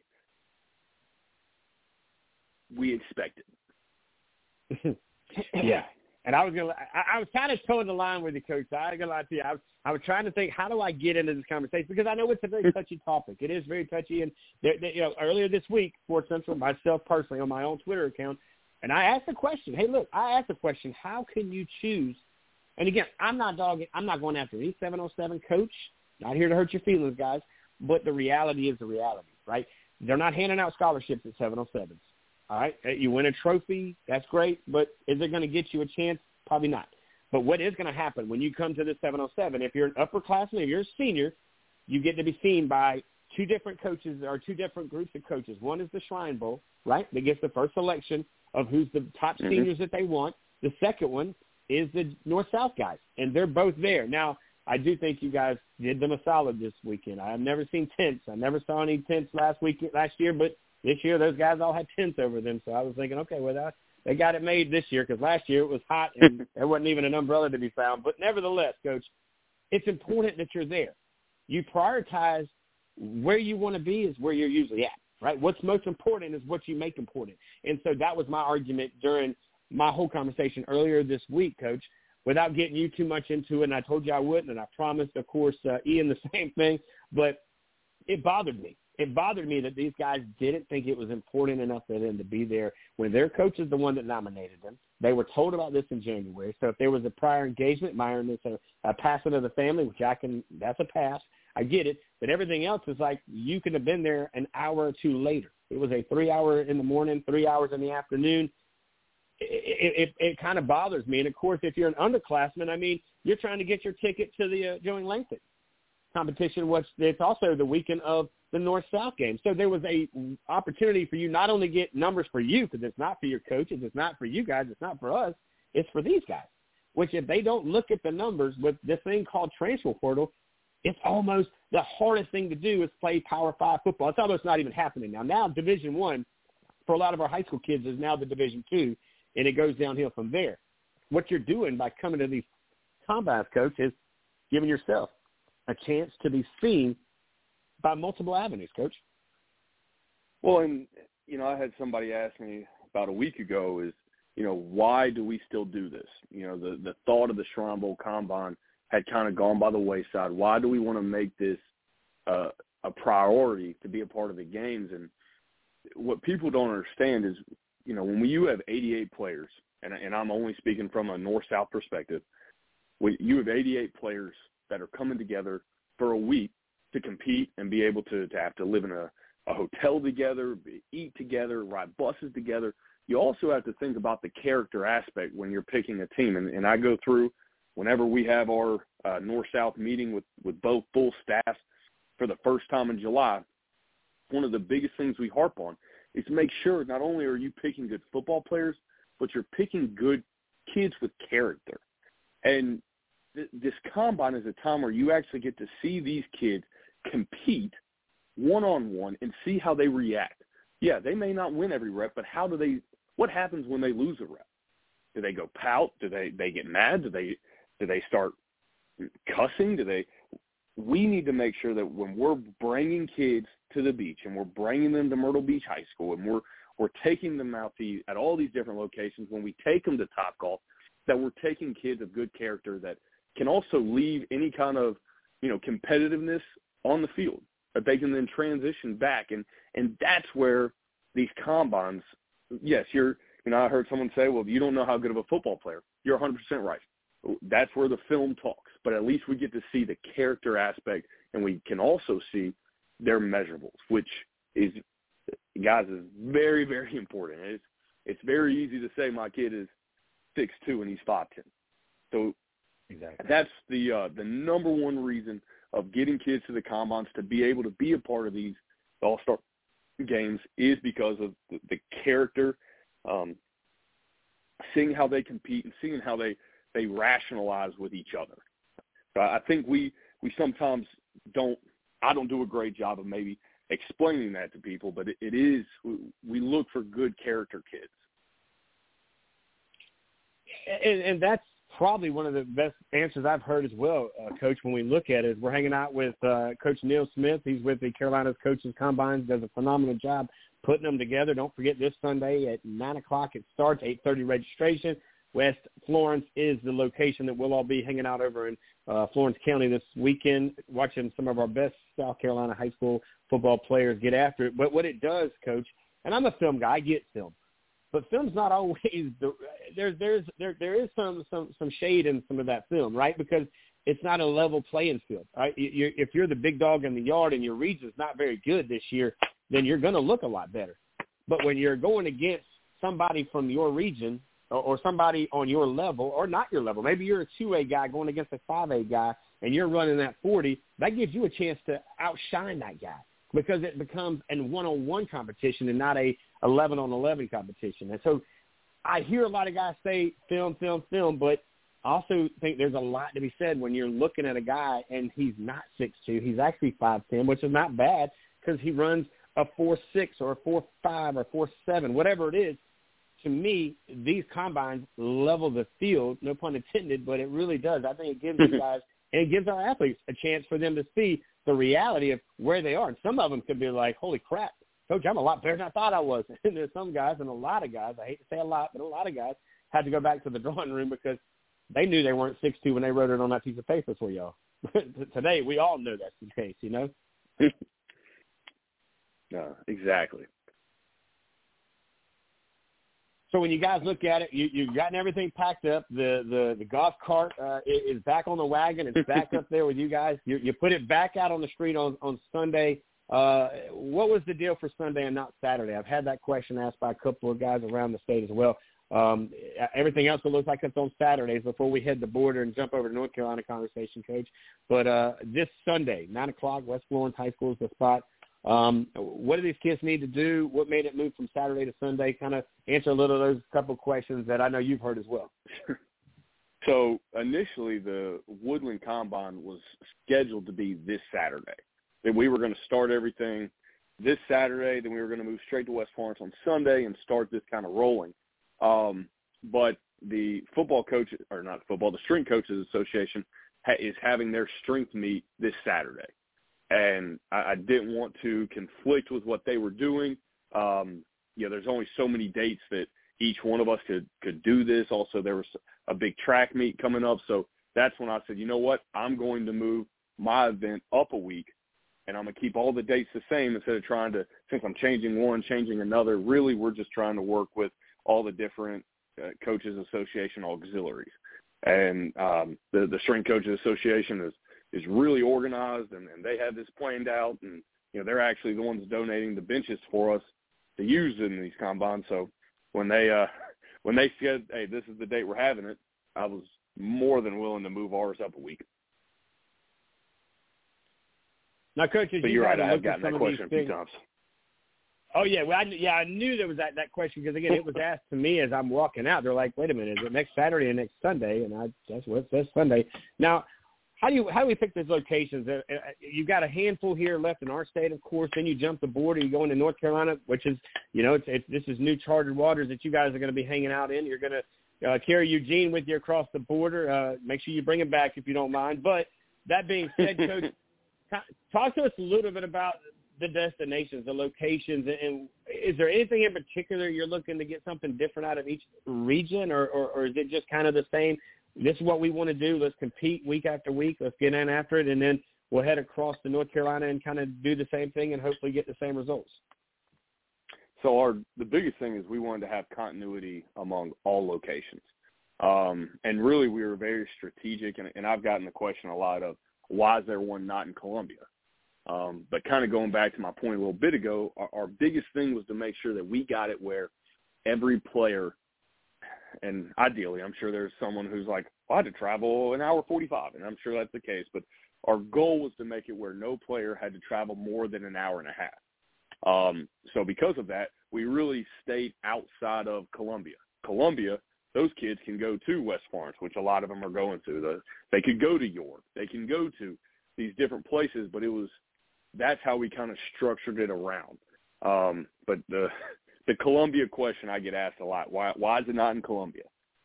we expect it. Yeah. And I was gonna, I, I was kind of towing the line with you, Coach. I ain't gonna lie to you. I was, I was trying to think, how do I get into this conversation? Because I know it's a very touchy topic. It is very touchy. And they, they, you know, earlier this week, Sports Central, myself personally, on my own Twitter account, and I asked the question. Hey, look, I asked the question. How can you choose? And again, I'm not dogging. I'm not going after any seven oh seven coach. Not here to hurt your feelings, guys. But the reality is the reality, right? They're not handing out scholarships at seven oh sevens. All right, you win a trophy, that's great, but is it going to get you a chance? Probably not. But what is going to happen when you come to the seven oh seven, if you're an upperclassman, if you're a senior, you get to be seen by two different coaches or two different groups of coaches. One is the Shrine Bowl, right, that gets the first selection of who's the top mm-hmm. seniors that they want. The second one is the North-South guys, and they're both there. Now, I do think you guys did them a solid this weekend. I've never seen tents. I never saw any tents last week, last year, but this year, those guys all had tents over them, so I was thinking, okay, well, that, they got it made this year because last year it was hot and there wasn't even an umbrella to be found. But nevertheless, Coach, it's important that you're there. You prioritize where you want to be is where you're usually at, right? What's most important is what you make important. And so that was my argument during my whole conversation earlier this week, Coach, without getting you too much into it. And I told you I wouldn't, and I promised, of course, uh, Ian the same thing. But it bothered me. It bothered me that these guys didn't think it was important enough for them to be there when their coach is the one that nominated them. They were told about this in January. So if there was a prior engagement, Myron is a, a passing of the family, which I can, that's a pass. I get it. But everything else is like you could have been there an hour or two later. It was a three hour in the morning, three hours in the afternoon. It, it, it, it kind of bothers me. And, of course, if you're an underclassman, I mean, you're trying to get your ticket to the uh, Joey Langston competition, which it's also the weekend of the North-South game. So there was a opportunity for you not only to get numbers for you, because it's not for your coaches, it's not for you guys, it's not for us, it's for these guys, which if they don't look at the numbers with this thing called transfer portal, it's almost the hardest thing to do is play Power Five football. It's almost not even happening now. Now Division One, for a lot of our high school kids, is now the Division Two, and it goes downhill from there. What you're doing by coming to these combines, Coach, is giving yourself a chance to be seen by multiple avenues, Coach. Well, and, you know, I had somebody ask me about a week ago is, you know, why do we still do this? You know, the, the thought of the Shrine Bowl Combine had kind of gone by the wayside. Why do we want to make this uh, a priority to be a part of the games? And what people don't understand is, you know, when you have eighty-eight players, and, and I'm only speaking from a north-south perspective, when you have eighty-eight players that are coming together for a week to compete and be able to, to have to live in a, a hotel together, be, eat together, ride buses together. You also have to think about the character aspect when you're picking a team. And, and I go through, whenever we have our uh, North-South meeting with, with both full staff for the first time in July, one of the biggest things we harp on is to make sure not only are you picking good football players, but you're picking good kids with character. And th- this combine is a time where you actually get to see these kids compete one-on-one and see how they react. Yeah, they may not win every rep, but how do they – what happens when they lose a rep? Do they go pout? Do they, they get mad? Do they do they start cussing? Do they – we need to make sure that when we're bringing kids to the beach and we're bringing them to Myrtle Beach High School and we're we're taking them out to at all these different locations, when we take them to Topgolf, that we're taking kids of good character that can also leave any kind of, you know, competitiveness on the field, that they can then transition back. And, and that's where these combines, yes, you're, you know, I heard someone say, well, you don't know how good of a football player. You're one hundred percent right. That's where the film talks. But at least we get to see the character aspect, and we can also see their measurables, which is, guys, is very, very important. It's, it's very easy to say my kid is six two and he's five ten. So exactly. That's the uh, the number one reason of getting kids to the combines, to be able to be a part of these all-star games is because of the, the character, um, seeing how they compete and seeing how they, they rationalize with each other. So I think we, we sometimes don't – I don't do a great job of maybe explaining that to people, but it, it is – we look for good character kids. And, and that's probably one of the best answers I've heard as well, uh, Coach, when we look at it. We're hanging out with uh, Coach Neil Smith. He's with the Carolinas Coaches Combine, does a phenomenal job putting them together. Don't forget this Sunday at nine o'clock it starts, eight thirty registration. West Florence is the location that we'll all be hanging out over in uh, Florence County this weekend, watching some of our best South Carolina high school football players get after it. But what it does, Coach, and I'm a film guy, I get film. But film's not always the, there's there's there there is some some some shade in some of that film, right? Because it's not a level playing field. Right? You, if you're the big dog in the yard and your region's not very good this year, then you're going to look a lot better. But when you're going against somebody from your region or, or somebody on your level or not your level, maybe you're a two A guy going against a five A guy and you're running that forty, that gives you a chance to outshine that guy because it becomes a one-on-one competition and not a eleven on eleven competition. And so I hear a lot of guys say film, film, film, but I also think there's a lot to be said when you're looking at a guy and he's not six two. He's actually five ten, which is not bad because he runs a four six or a four five or four seven, whatever it is. To me, these combines level the field, no pun intended, but it really does. I think it gives you guys and it gives our athletes a chance for them to see the reality of where they are. And some of them could be like, holy crap, Coach, I'm a lot better than I thought I was. And there's some guys and a lot of guys, I hate to say a lot, but a lot of guys had to go back to the drawing room because they knew they weren't six two when they wrote it on that piece of paper for y'all. Today, we all know that's the case, you know? No, exactly. So when you guys look at it, you, you've gotten everything packed up. The the, the golf cart uh, is back on the wagon. It's back up there with you guys. You, you put it back out on the street on, on Sunday. Uh, what was the deal for Sunday and not Saturday? I've had that question asked by a couple of guys around the state as well. Um, everything else will look like it's on Saturdays before we head the border and jump over to North Carolina conversation, Coach. But uh, this Sunday, nine o'clock, West Florence High School is the spot. Um, what do these kids need to do? What made it move from Saturday to Sunday? Kind of answer a little of those couple of questions that I know you've heard as well. So initially the Woodland Combine was scheduled to be this Saturday. That we were going to start everything this Saturday, then we were going to move straight to West Florence on Sunday and start this kind of rolling. Um, but the football coach, or not football, the Strength Coaches Association ha- is having their strength meet this Saturday. And I, I didn't want to conflict with what they were doing. Um, you know, there's only so many dates that each one of us could, could do this. Also, there was a big track meet coming up. So that's when I said, you know what, I'm going to move my event up a week, and I'm going to keep all the dates the same instead of trying to, since I'm changing one, changing another. Really, we're just trying to work with all the different uh, Coaches Association auxiliaries. And um, the, the Strength Coaches Association is, is really organized, and, and they have this planned out. And, you know, they're actually the ones donating the benches for us to use in these combines. So when they uh, when they said, hey, this is the date we're having it, I was more than willing to move ours up a week. Now, Coach, but you're right, I've gotten that question a few times. Oh, yeah. Well, I, yeah, I knew there was that, that question because, again, it was asked to me as I'm walking out. They're like, wait a minute, is it next Saturday or next Sunday? And I that's what it says Sunday. Now, how do you how do we pick those locations? Uh, you've got a handful here left in our state, of course. Then you jump the border, you go into North Carolina, which is, you know, it's, it's this is new charted waters that you guys are going to be hanging out in. You're going to uh, carry Eugene with you across the border. Uh, make sure you bring him back if you don't mind. But that being said, Coach, talk to us a little bit about the destinations, the locations, and is there anything in particular you're looking to get something different out of each region, or, or, or is it just kind of the same? This is what we want to do. Let's compete week after week. Let's get in after it, and then we'll head across to North Carolina and kind of do the same thing and hopefully get the same results. So our the biggest thing is we wanted to have continuity among all locations. Um, and really we were very strategic, and, and I've gotten the question a lot of, why is there one not in Columbia? Um, but kind of going back to my point a little bit ago, our, our biggest thing was to make sure that we got it where every player, and ideally I'm sure there's someone who's like, well, I had to travel an hour forty-five, and I'm sure that's the case, but our goal was to make it where no player had to travel more than an hour and a half. Um, so because of that, we really stayed outside of Columbia. Columbia, those kids can go to West Florence, which a lot of them are going to. The, they could go to York. They can go to these different places, but it was that's how we kind of structured it around. Um, but the the Columbia question I get asked a lot, why why is it not in Columbia?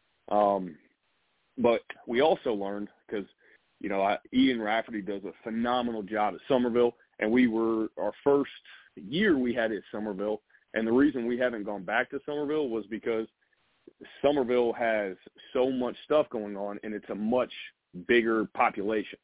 Um, but we also learned, because, you know, I, Ian Rafferty does a phenomenal job at Summerville, and we were our first year we had it at Summerville, and the reason we haven't gone back to Summerville was because Summerville has so much stuff going on, and it's a much bigger population.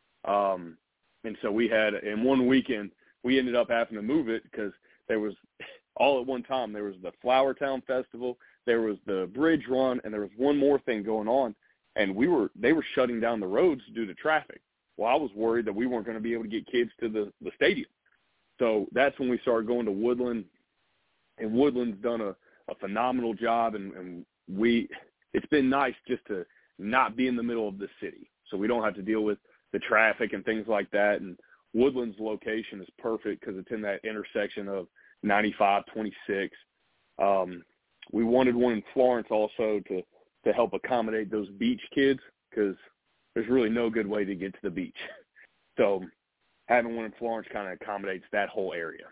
Um, and so we had, in one weekend, we ended up having to move it because there was, all at one time, there was the Flower Town Festival, there was the Bridge Run, and there was one more thing going on, and we were they were shutting down the roads due to traffic. Well, I was worried that we weren't going to be able to get kids to the, the stadium. So that's when we started going to Woodland, and Woodland's done a, a phenomenal job, and, and we it's been nice just to not be in the middle of the city, so we don't have to deal with the traffic and things like that. And Woodland's location is perfect because it's in that intersection of ninety-five, twenty-six. Um, we wanted one in Florence also to, to help accommodate those beach kids, because there's really no good way to get to the beach. So having one in Florence kind of accommodates that whole area.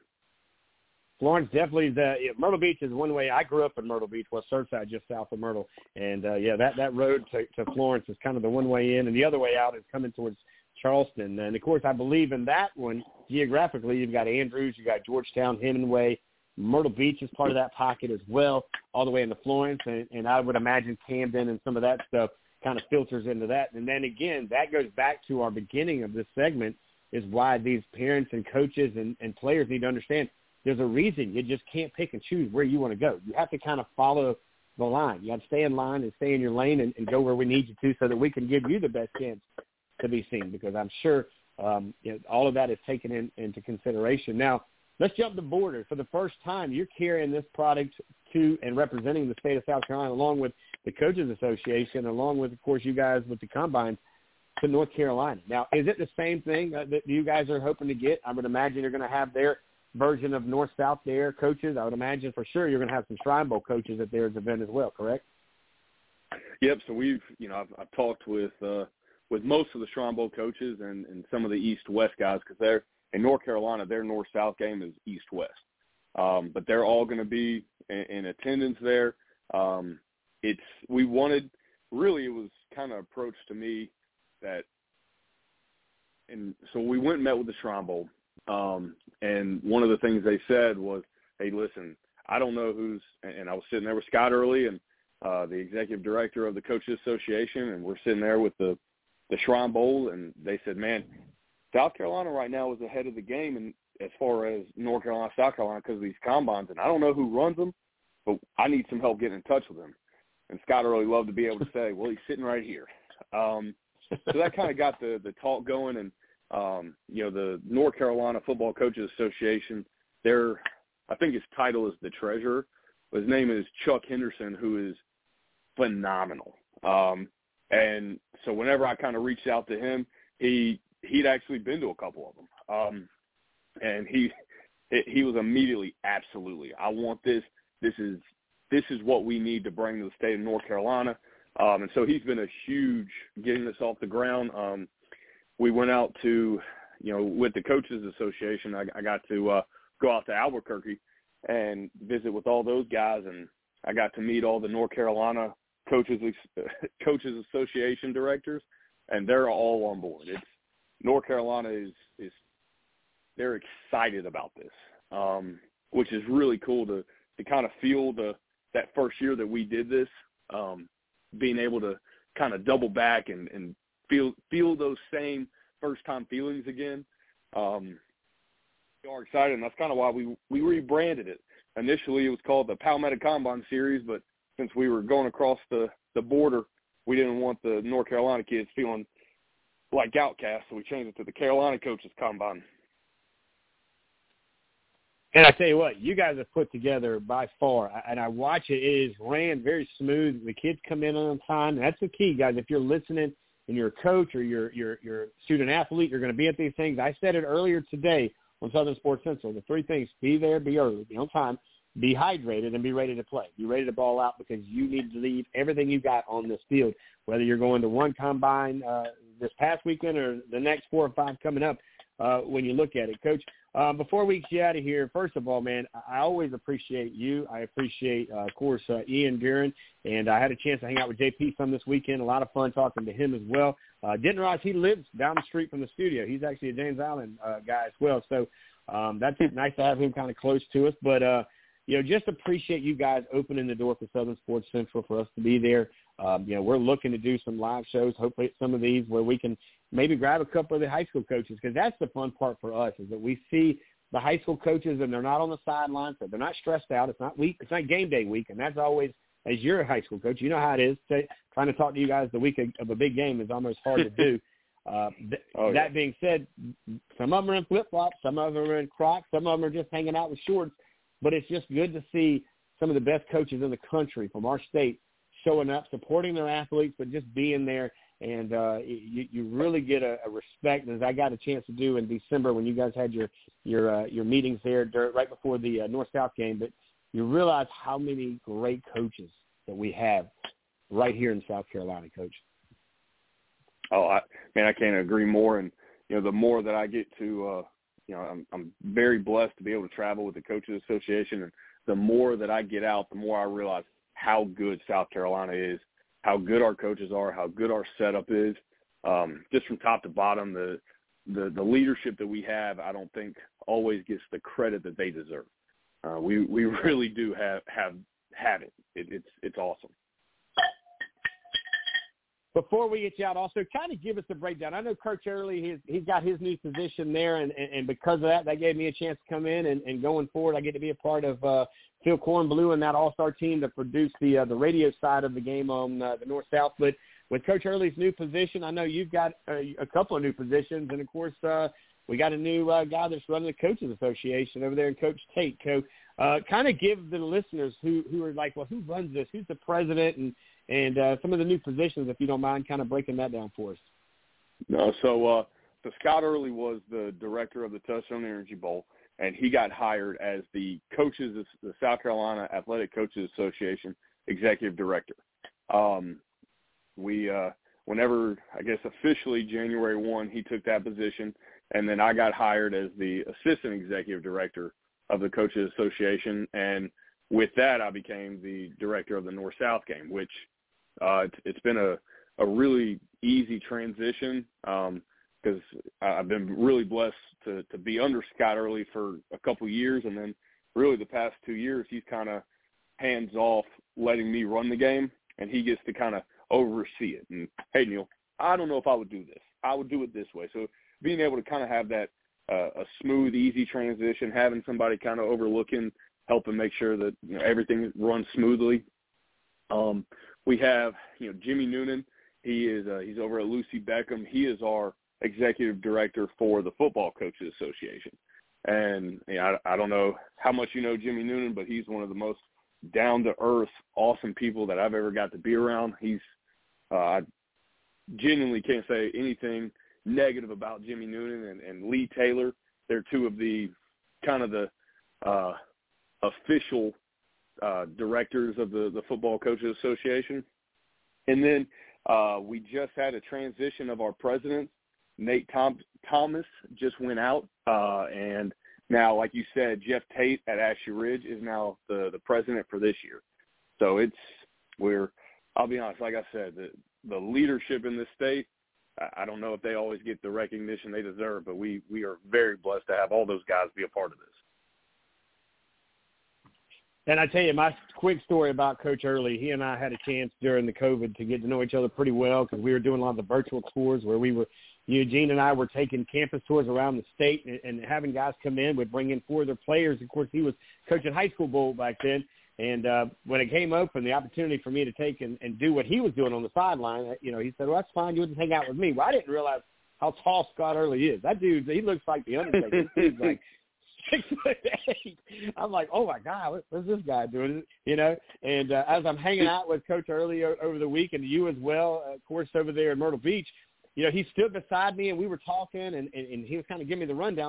Florence definitely is, uh, yeah, Myrtle Beach is one way. I grew up in Myrtle Beach, well, Surfside, just south of Myrtle. And, uh, yeah, that, that road to, to Florence is kind of the one way in, and the other way out is coming towards Charleston. And, of course, I believe in that one geographically. You've got Andrews, you've got Georgetown, Hemingway. Myrtle Beach is part of that pocket as well, all the way into Florence. And, and I would imagine Camden and some of that stuff kind of filters into that. And then, again, that goes back to our beginning of this segment, is why these parents and coaches and, and players need to understand there's a reason you just can't pick and choose where you want to go. You have to kind of follow the line. You have to stay in line and stay in your lane and, and go where we need you to, so that we can give you the best chance to be seen, because I'm sure um, you know, all of that is taken in, into consideration. Now, let's jump the border. For the first time, you're carrying this product to and representing the state of South Carolina, along with the Coaches Association, along with, of course, you guys with the Combines, to North Carolina. Now, is it the same thing uh, that you guys are hoping to get? I would imagine you're going to have their version of North-South there coaches. I would imagine for sure you're going to have some Shrine Bowl coaches at their event as well, correct? Yep. So we've, you know, I've, I've talked with uh, with most of the Shrine Bowl coaches and, and some of the East-West guys, because they're in North Carolina, their North-South game is East-West. Um, but they're all going to be in, in attendance there. Um, it's we wanted really it was kind of approached to me that, and so we went and met with the Shrine Bowl. Um, and one of the things they said was, hey, listen, I don't know who's – and I was sitting there with Scott Early and uh, the executive director of the Coaches Association, and we're sitting there with the, the Shrine Bowl, and they said, man, South Carolina right now is ahead of the game and as far as North Carolina, South Carolina, because of these combines, and I don't know who runs them, but I need some help getting in touch with them. And Scott Early loved to be able to say, well, he's sitting right here. Um, so that kind of got the, the talk going, and Um, you know, the North Carolina Football Coaches Association, their, I think his title is the treasurer, but his name is Chuck Henderson, who is phenomenal. Um, and so whenever I kind of reached out to him, he, he'd actually been to a couple of them. Um, and he, he was immediately, absolutely, I want this. This is, this is what we need to bring to the state of North Carolina. Um, and so he's been a huge getting this off the ground. Um, We went out to, you know, with the Coaches Association, I, I got to uh, go out to Albuquerque and visit with all those guys, and I got to meet all the North Carolina Coaches Coaches Association directors, and they're all on board. It's North Carolina is is they're excited about this, um, which is really cool to to kind of feel the that first year that we did this, um, being able to kind of double back and, and feel feel those same first-time feelings again. Um, we are excited, and that's kind of why we, we rebranded it. Initially, it was called the Palmetto Combine Series, but since we were going across the, the border, we didn't want the North Carolina kids feeling like outcasts, so we changed it to the Carolina Coaches Combine. And I tell you what, you guys have put together by far, and I watch it, it is ran very smooth. The kids come in on time. That's the key, guys. If you're listening and you're a coach or you're, you're, you're a student athlete, you're going to be at these things. I said it earlier today on Southern Sports Central. The three things: be there, be early, be on time, be hydrated, and be ready to play. Be ready to ball out because you need to leave everything you got on this field, whether you're going to one combine uh, this past weekend or the next four or five coming up uh, when you look at it. Coach, uh, before we get you out of here, first of all, man, I always appreciate you. I appreciate, uh, of course, uh, Ian Guerin, and I had a chance to hang out with J P some this weekend. A lot of fun talking to him as well. Uh, didn't realize he lives down the street from the studio. He's actually a James Island uh, guy as well, so um, that's nice to have him kind of close to us. But, uh, you know, just appreciate you guys opening the door for Southern Sports Central for us to be there. Um, you know, we're looking to do some live shows, hopefully at some of these where we can maybe grab a couple of the high school coaches, because that's the fun part for us is that we see the high school coaches and they're not on the sidelines, so they're not stressed out. It's not week. It's not game day week, and that's always, as you're a high school coach, you know how it is. Say, trying to talk to you guys the week of, of a big game is almost hard to do. Uh, th- oh, yeah. That being said, some of them are in flip-flops, some of them are in Crocs, some of them are just hanging out with shorts, but it's just good to see some of the best coaches in the country from our state showing up, supporting their athletes, but just being there. And uh, you, you really get a, a respect, as I got a chance to do in December when you guys had your your uh, your meetings there right before the uh, North-South game. But you realize how many great coaches that we have right here in South Carolina, Coach. Oh, I, man, I can't agree more. And, you know, the more that I get to, uh, you know, I'm, I'm very blessed to be able to travel with the Coaches Association. And the more that I get out, the more I realize how good South Carolina is, how good our coaches are, how good our setup is. Um, just from top to bottom, the, the the leadership that we have, I don't think always gets the credit that they deserve. Uh, we we really do have have have it. it it's it's awesome. Before we get you out, also kind of give us a breakdown. I know Coach Early, he's, he's got his new position there, and, and, and because of that, that gave me a chance to come in. And, and going forward, I get to be a part of uh, Phil Kornblue and that all-star team that produced the uh, the radio side of the game on uh, the North-South. But with Coach Early's new position, I know you've got a, a couple of new positions. And, of course, uh, we got a new uh, guy that's running the Coaches Association over there, Coach Tate. So uh, kind of give the listeners who, who are like, well, who runs this? Who's the president? And And uh, some of the new positions, if you don't mind, kind of breaking that down for us. No, so uh, so Scott Early was the director of the Touchstone Energy Bowl, and he got hired as the coaches, the South Carolina Athletic Coaches Association executive director. Um, we, uh, whenever I guess officially January first, he took that position, and then I got hired as the assistant executive director of the Coaches Association, and with that, I became the director of the North-South game, which uh, it's, it's been a, a really easy transition because um, I've been really blessed to, to be under Scott Early for a couple years, and then really the past two years he's kind of hands off letting me run the game, and he gets to kind of oversee it. And, hey, Neil, I don't know if I would do this. I would do it this way. So being able to kind of have that uh, a smooth, easy transition, having somebody kind of overlooking, helping make sure that, you know, everything runs smoothly. Um, we have, you know, Jimmy Noonan. He is uh, he's over at Lucy Beckham. He is our executive director for the Football Coaches Association. And you know, I, I don't know how much you know Jimmy Noonan, but he's one of the most down-to-earth, awesome people that I've ever got to be around. He's uh, I genuinely can't say anything negative about Jimmy Noonan and, and Lee Taylor. They're two of the kind of the uh, official uh, directors of the, the Football Coaches Association. And then uh, we just had a transition of our president. Nate Tom- Thomas just went out, uh, and now, like you said, Jeff Tate at Ashley Ridge is now the, the president for this year. So it's we're I'll be honest, like I said, the, the leadership in this state, I don't know if they always get the recognition they deserve, but we, we are very blessed to have all those guys be a part of this. And I tell you, my quick story about Coach Early, he and I had a chance during the COVID to get to know each other pretty well because we were doing a lot of the virtual tours where we were, Eugene and I were taking campus tours around the state and, and having guys come in. We'd bring in four of their players. Of course, he was coaching high school bowl back then. And uh, when it came open, the opportunity for me to take and, and do what he was doing on the sideline, you know, he said, well, that's fine. You'll just hang out with me. Well, I didn't realize how tall Scott Early is. That dude, he looks like the Undertaker. He's like six foot eight. I'm like, oh, my God, what, what's this guy doing? You know, and uh, as I'm hanging out with Coach Early o- over the week, and you as well, of course, over there in Myrtle Beach, you know, he stood beside me, and we were talking, and, and, and he was kind of giving me the rundown.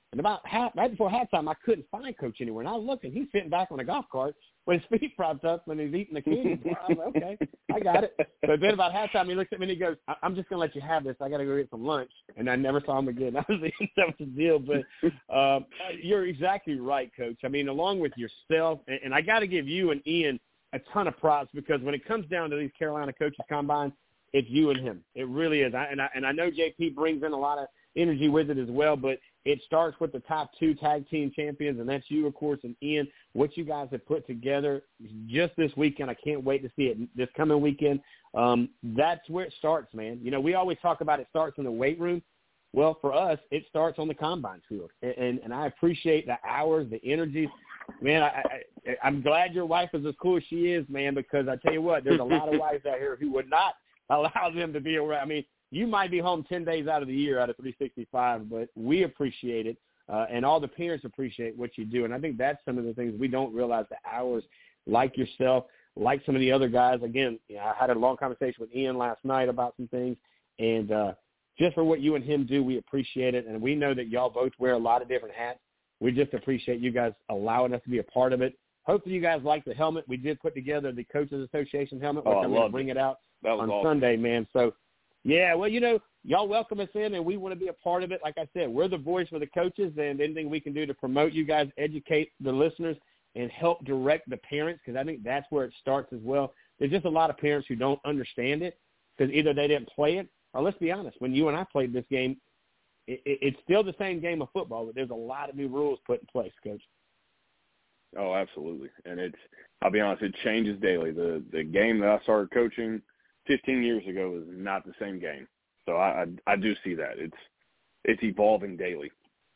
And about half, right before halftime, I couldn't find Coach anywhere. And I looked, and he's sitting back on a golf cart with his feet propped up when he's eating the candy. I was like, okay, I got it. But then about halftime, he looks at me and he goes, I'm just going to let you have this. I got to go get some lunch. And I never saw him again. That was the, that was the deal. But um, you're exactly right, Coach. I mean, along with yourself, and, and I got to give you and Ian a ton of props, because when it comes down to these Carolina coaches combines, it's you and him. It really is. I, and, I, and I know J P brings in a lot of energy with it as well, but it starts with the top two tag team champions, and that's you, of course, and Ian. What you guys have put together just this weekend, I can't wait to see it this coming weekend. Um, that's where it starts, man. You know, we always talk about it starts in the weight room. Well, for us, it starts on the combine field, and, and, and I appreciate the hours, the energy. Man, I, I, I'm glad your wife is as cool as she is, man, because I tell you what, there's a lot of wives out here who would not allow them to be around. I mean, you might be home ten days out of the year out of three sixty-five, but we appreciate it, uh, and all the parents appreciate what you do. And I think that's some of the things we don't realize, the hours, like yourself, like some of the other guys. Again, you know, I had a long conversation with Ian last night about some things, and uh, just for what you and him do, we appreciate it. And we know that y'all both wear a lot of different hats. We just appreciate you guys allowing us to be a part of it. Hopefully you guys like the helmet. We did put together the Coaches Association helmet, which oh, I'm going to bring it, it out on awesome. Sunday, man. So, yeah, well, you know, y'all welcome us in, and we want to be a part of it. Like I said, we're the voice for the coaches, and anything we can do to promote you guys, educate the listeners, and help direct the parents, because I think that's where it starts as well. There's just a lot of parents who don't understand it because either they didn't play it, or let's be honest, when you and I played this game, it, it, it's still the same game of football, but there's a lot of new rules put in place, Coach. Oh, absolutely. And it's, I'll be honest, it changes daily. The the game that I started coaching fifteen years ago is not the same game. So I, I, I do see that. It's it's evolving daily.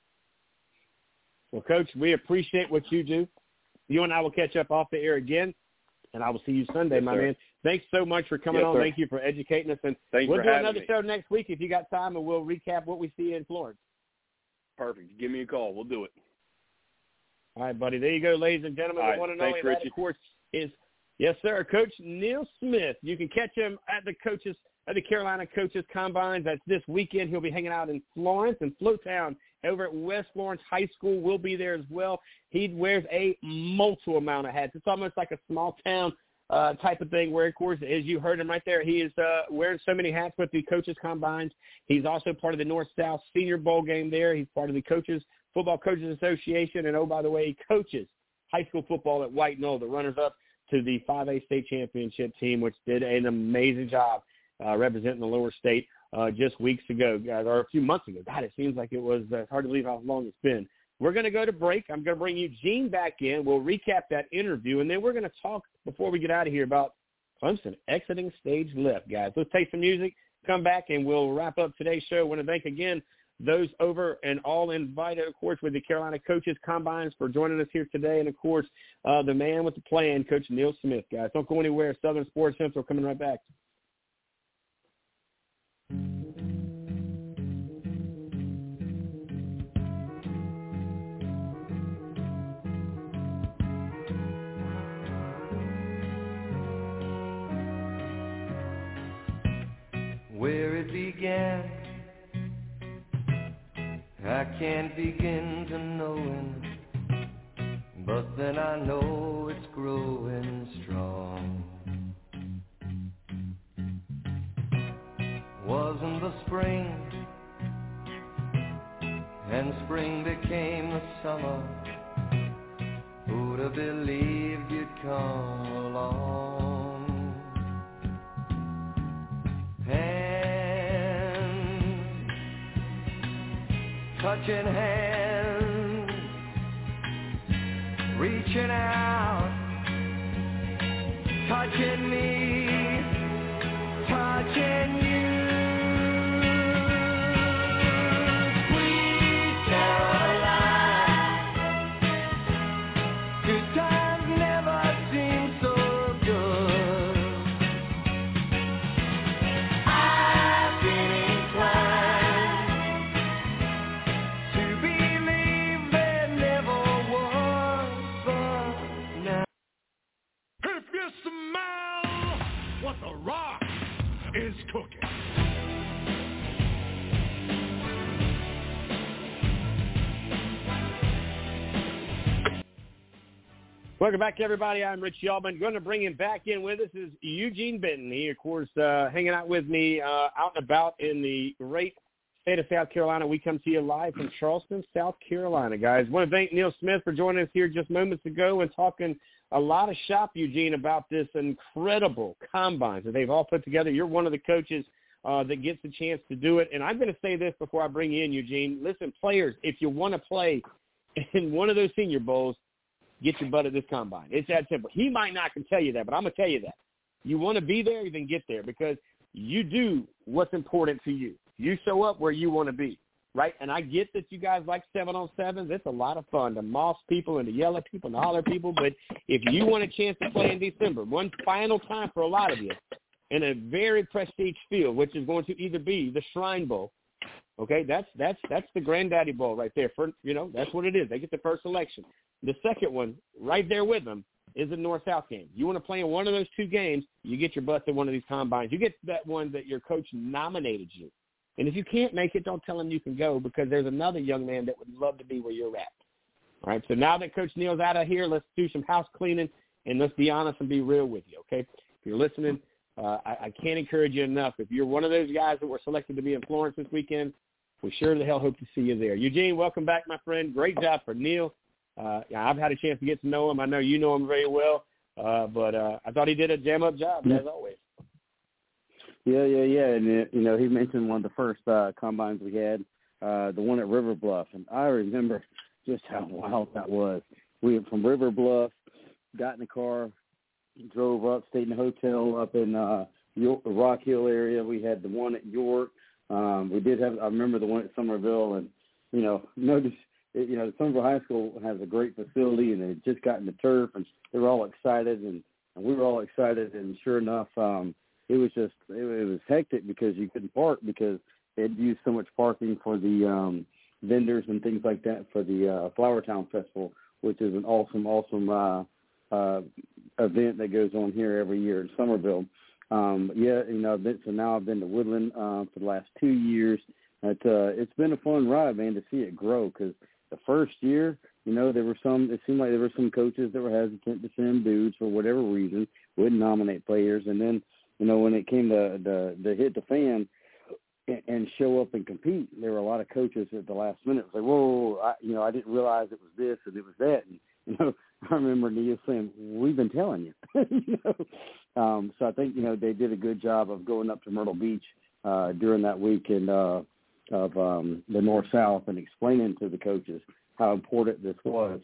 Well, Coach, we appreciate what you do. You and I will catch up off the air again, and I will see you Sunday, yes, my sir. man. Thanks so much for coming yes, on. Sir. Thank you for educating us. And Thank we'll you do for having another me. show next week if you got time, and we'll recap what we see in Florence. Perfect. Give me a call. We'll do it. All right, buddy. There you go, ladies and gentlemen. All right. The one and Thanks, only, Richie. that, of course, is, yes, sir, Coach Neil Smith. You can catch him at the coaches at the Carolina Coaches Combines. That's this weekend. He'll be hanging out in Florence and Floatown over at West Florence High School. We'll be there as well. He wears a multiple amount of hats. It's almost like a small town uh, type of thing where, of course, as you heard him right there, he is uh, wearing so many hats with the Coaches Combines. He's also part of the North-South Senior Bowl game there. He's part of the Coaches Football Coaches Association. And, oh, by the way, he coaches high school football at White Knoll, the runners-up to the five A state championship team, which did an amazing job uh, representing the lower state uh, just weeks ago, guys, or a few months ago. God, it seems like it was uh, hard to believe how long it's been. We're going to go to break. I'm going to bring Eugene back in. We'll recap that interview, and then we're going to talk before we get out of here about Clemson exiting stage left, guys. Let's take some music, come back, and we'll wrap up today's show. I want to thank again those over and all invited, of course, with the Carolina Coaches Combines for joining us here today. And, of course, uh, the man with the plan, Coach Neil Smith, guys. Don't go anywhere. Southern Sports Central coming right back. Where it began, I can't begin to knowing, but then I know it's growing strong. Wasn't the spring, and spring became the summer. Who'd have believed you'd come along? Hands, touching hands, reaching out, touching me, touching you. Sweet Caroline, good times never seem so good. I've been inclined to believe there never was, but now. If you smell what the rock is cooking. Welcome back, everybody. I'm Rich Yalman. Going to bring him back in with us is Eugene Benton. He, of course, uh, hanging out with me uh, out and about in the great state of South Carolina. We come to you live from Charleston, South Carolina, guys. I want to thank Neil Smith for joining us here just moments ago and talking a lot of shop, Eugene, about this incredible combines that they've all put together. You're one of the coaches uh, that gets the chance to do it. And I'm going to say this before I bring you in, Eugene. Listen, players, if you want to play in one of those Senior Bowls, get your butt at this combine. It's that simple. He might not can tell you that, but I'm going to tell you that. You want to be there, then get there because you do what's important to you. You show up where you want to be, right? And I get that you guys like seven on sevens. It's a lot of fun to moss people and to yell at people and to holler at people. But if you want a chance to play in December, one final time for a lot of you in a very prestige field, which is going to either be the Shrine Bowl, okay, that's that's that's the Granddaddy Bowl right there. For, you know, that's what it is. They get the first selection. The second one, right there with them, is the North-South game. You want to play in one of those two games, you get your butts in one of these combines. You get that one that your coach nominated you. And if you can't make it, don't tell him you can go because there's another young man that would love to be where you're at. All right, so now that Coach Neil's out of here, let's do some house cleaning, and let's be honest and be real with you, okay? If you're listening, uh, I, I can't encourage you enough. If you're one of those guys that were selected to be in Florence this weekend, we sure the hell hope to see you there. Eugene, welcome back, my friend. Great job for Neil. Uh, yeah, I've had a chance to get to know him. I know you know him very well, uh, but uh, I thought he did a jam-up job, as always. Yeah, yeah, yeah. And, uh, you know, he mentioned one of the first uh, combines we had, uh, the one at River Bluff. And I remember just how wild that was. We went from River Bluff, got in the car, drove up, stayed in a hotel up in uh, York, Rock Hill area. We had the one at York. Um, we did have, I remember the one at Somerville. And, you know, notice, you know, Somerville High School has a great facility, and they had just gotten the turf, and they were all excited, and, and we were all excited. And sure enough, um, it was just it, it was hectic because you couldn't park because they had used so much parking for the um, vendors and things like that for the uh, Flower Town Festival, which is an awesome, awesome uh, uh, event that goes on here every year in Somerville. Um, yeah, you know, so now I've been to Woodland uh, for the last two years. It, uh, it's been a fun ride, man, to see it grow because the first year, you know, there were some, it seemed like there were some coaches that were hesitant to send dudes for whatever reason, wouldn't nominate players. And then, you know, when it came to the, the hit the fan and, and show up and compete, there were a lot of coaches at the last minute say, whoa, I, you know, I didn't realize it was this and it was that. And, you know, I remember Neil saying, we've been telling you. you know? um, so I think, you know, they did a good job of going up to Myrtle Beach uh, during that week and, uh, of um, the North-South and explaining to the coaches how important this was.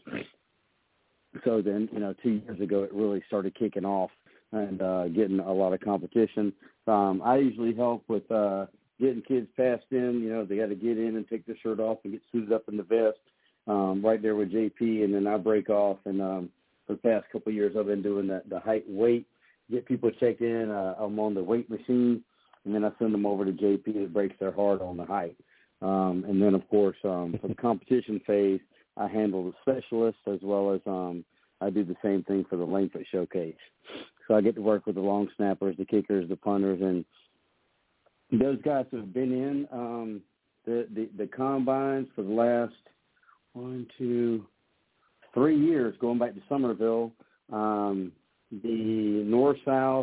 So then, you know, two years ago, it really started kicking off and uh, getting a lot of competition. Um, I usually help with uh, getting kids passed in. You know, they got to get in and take their shirt off and get suited up in the vest um, right there with J P, and then I break off. And um, for the past couple of years, I've been doing the, the height weight, get people checked in. Uh, I'm on the weight machine. And then I send them over to J P that breaks their heart on the height. Um, and then, of course, um, for the competition phase, I handle the specialists as well as um, I do the same thing for the Langford Showcase. So I get to work with the long snappers, the kickers, the punters, and those guys have been in um, the, the, the combines for the last one, two, three years, going back to Somerville. Um, the North-South,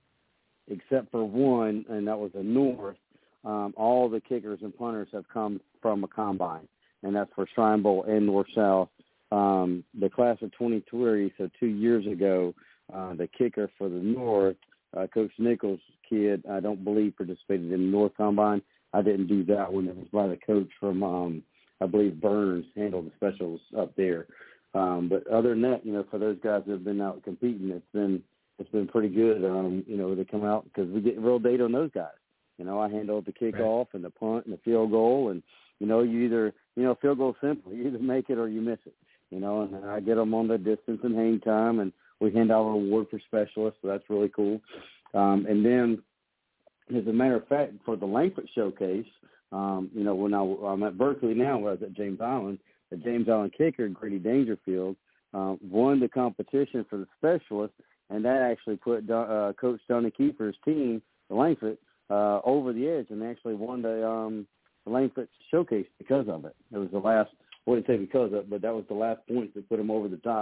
except for one, and that was the North, um, all the kickers and punters have come from a combine, and that's for Shrine Bowl and North-South. Um, the class of twenty-three, so two years ago, uh, the kicker for the North, uh, Coach Nichols' kid, I don't believe participated in the North Combine. I didn't do that one. It was by the coach from, um, I believe, Burns, handled the specials up there. Um, but other than that, you know, for those guys that have been out competing, it's been it's been pretty good. Um, you know, they come out because we get real data on those guys. You know, I handle the kickoff and the punt and the field goal, and you know, you either you know, field goal simple. You either make it or you miss it. You know, and I get them on the distance and hang time, and we hand out an award for specialists, so that's really cool. Um, and then, as a matter of fact, for the Langford Showcase, um, you know, when I, I'm at Berkeley now, where I was at James Island, the James Island kicker, Grady Dangerfield, uh, won the competition for the specialists, and that actually put uh, Coach Donnie Kiefer's team, the Langford, uh, over the edge, and actually won the, um, the Langford Showcase because of it. It was the last, I wouldn't say because of it, but that was the last point that put him over the top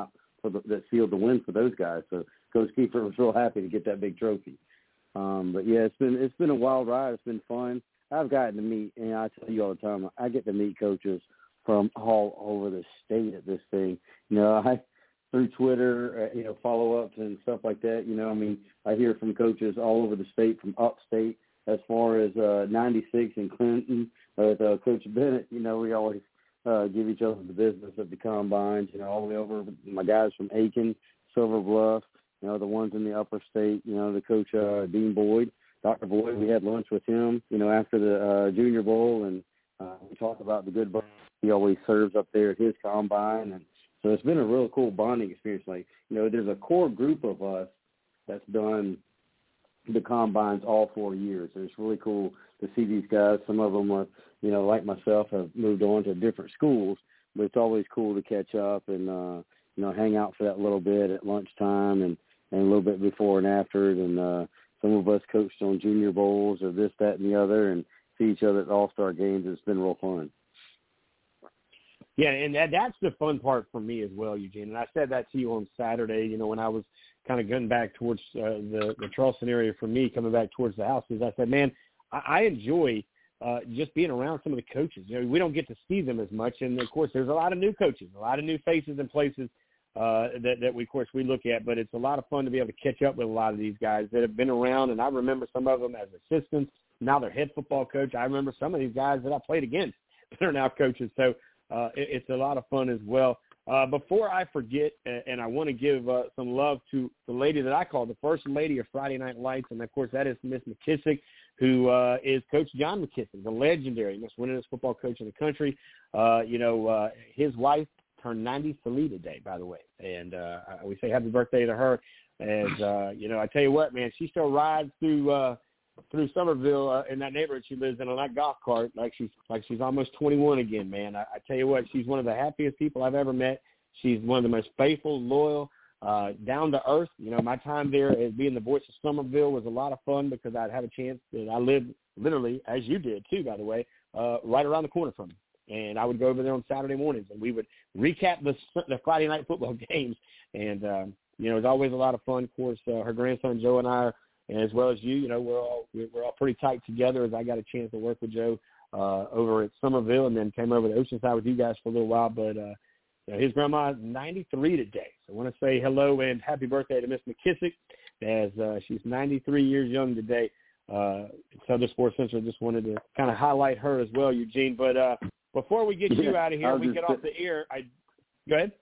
for the, that sealed the win for those guys. So Coach Kiefer was real happy to get that big trophy. Um, but yeah, it's been it's been a wild ride. It's been fun. I've gotten to meet, and I tell you all the time, I get to meet coaches from all over the state at this thing. You know, I through Twitter, uh, you know, follow-ups and stuff like that. You know, I mean, I hear from coaches all over the state, from upstate, as far as uh, ninety-six in Clinton with uh, Coach Bennett. You know, we always uh, give each other the business at the combines, you know, all the way over. My guys from Aiken, Silver Bluff, you know, the ones in the upper state, you know, the coach, uh, Dean Boyd, Doctor Boyd. We had lunch with him, you know, after the uh, Junior Bowl, and uh, we talked about the good burgers he always serves up there at his combine. And so it's been a real cool bonding experience. Like, you know, there's a core group of us that's done the combines all four years. So it's really cool to see these guys. Some of them are, you know, like myself, have moved on to different schools, but it's always cool to catch up and, uh, you know, hang out for that little bit at lunchtime and, and a little bit before and after it. And uh, some of us coached on Junior Bowls or this, that, and the other, and see each other at All-Star games. It's been real fun. Yeah, and that, that's the fun part for me as well, Eugene. And I said that to you on Saturday, you know, when I was kind of getting back towards uh, the, the Charleston area for me, coming back towards the house, is I said, man, I, I enjoy uh, just being around some of the coaches. You know, we don't get to see them as much. And, of course, there's a lot of new coaches, a lot of new faces and places uh, that, that, we, of course, we look at. But it's a lot of fun to be able to catch up with a lot of these guys that have been around. And I remember some of them as assistants. Now they're head football coach. I remember some of these guys that I played against that are now coaches. So, Uh, it, it's a lot of fun as well. Uh, before I forget, and, and I want to give uh, some love to the lady that I call the first lady of Friday Night Lights, and, of course, that is Miss McKissick, who uh, is Coach John McKissick, the legendary, most winningest football coach in the country. Uh, you know, uh, his wife turned ninety-three today, by the way, and uh, we say happy birthday to her. As, uh, you know, I tell you what, man, she still rides through uh, – through Somerville uh, in that neighborhood she lives in on that golf cart like she's like she's almost twenty-one again, man. I, I tell you what, she's one of the happiest people I've ever met. She's one of the most faithful, loyal, uh, down to earth. You know, my time there as being the voice of Somerville was a lot of fun because I'd have a chance that I lived literally, as you did too, by the way, uh, right around the corner from me. And I would go over there on Saturday mornings and we would recap the, the Friday night football games. And, um, you know, it was always a lot of fun. Of course, uh, her grandson Joe and I are, and as well as you, you know, we're all we're all pretty tight together. As I got a chance to work with Joe uh, over at Somerville, and then came over to Oceanside with you guys for a little while. But uh, you know, his grandma is ninety-three today, so I want to say hello and happy birthday to Miss McKissick, as uh, she's ninety-three years young today. Uh, Southern Sports Central just wanted to kind of highlight her as well, Eugene. But uh, before we get yeah, you out of here, we get off the air. I go ahead.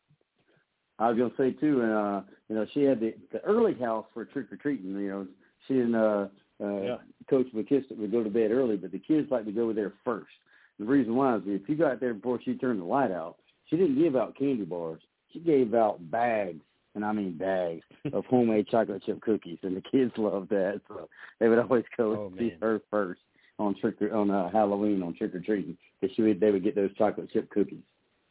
I was going to say too, and uh, you know, she had the, the early house for trick or treating. You know. She and uh, uh, yeah. Coach McKissick would go to bed early, but the kids like to go there first. The reason why is if you got there before she turned the light out, she didn't give out candy bars. She gave out bags, and I mean bags, of homemade chocolate chip cookies, and the kids loved that. So they would always go oh, see man. her first on trick or, on uh, Halloween on trick or treating, because she would they would get those chocolate chip cookies.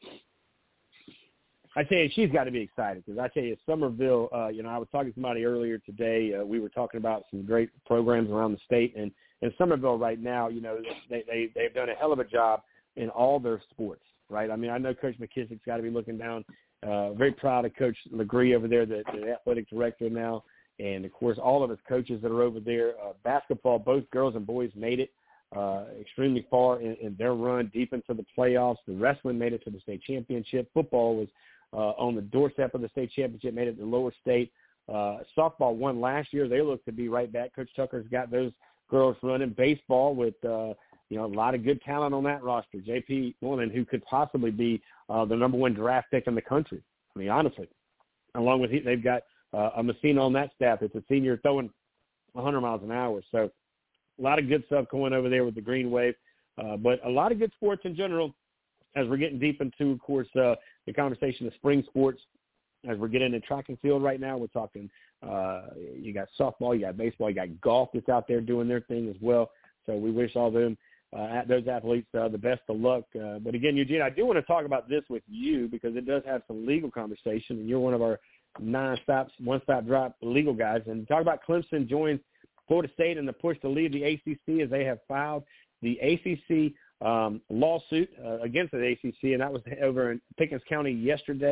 I tell you, she's got to be excited because I tell you, Somerville, uh, you know, I was talking to somebody earlier today. Uh, we were talking about some great programs around the state. And in Somerville right now, you know, they, they, they've done a hell of a job in all their sports, right? I mean, I know Coach McKissick's got to be looking down. Uh, very proud of Coach Legree over there, the, the athletic director now. And, of course, all of his coaches that are over there. Uh, basketball, both girls and boys made it uh, extremely far in, in their run deep into the playoffs. The wrestling made it to the state championship. Football was Uh, on the doorstep of the state championship, made it to the lower state. Uh, softball won last year. They look to be right back. Coach Tucker's got those girls running. Baseball with, uh, you know, a lot of good talent on that roster. J P Norman, who could possibly be uh, the number one draft pick in the country. I mean, honestly, along with he, they've got uh, a Messina on that staff. It's a senior throwing one hundred miles an hour. So a lot of good stuff going over there with the Green Wave. Uh, but a lot of good sports in general. As we're getting deep into, of course, uh, the conversation of spring sports, as we're getting into track and field right now, we're talking uh, you got softball, you got baseball, you got golf that's out there doing their thing as well. So we wish all them, uh, those athletes uh, the best of luck. Uh, but, again, Eugene, I do want to talk about this with you because it does have some legal conversation, and you're one of our non-stop, one-stop drop legal guys. And talk about Clemson joins Florida State in the push to leave the A C C as they have filed the A C C um, lawsuit uh, against the A C C, and that was over in Pickens County yesterday.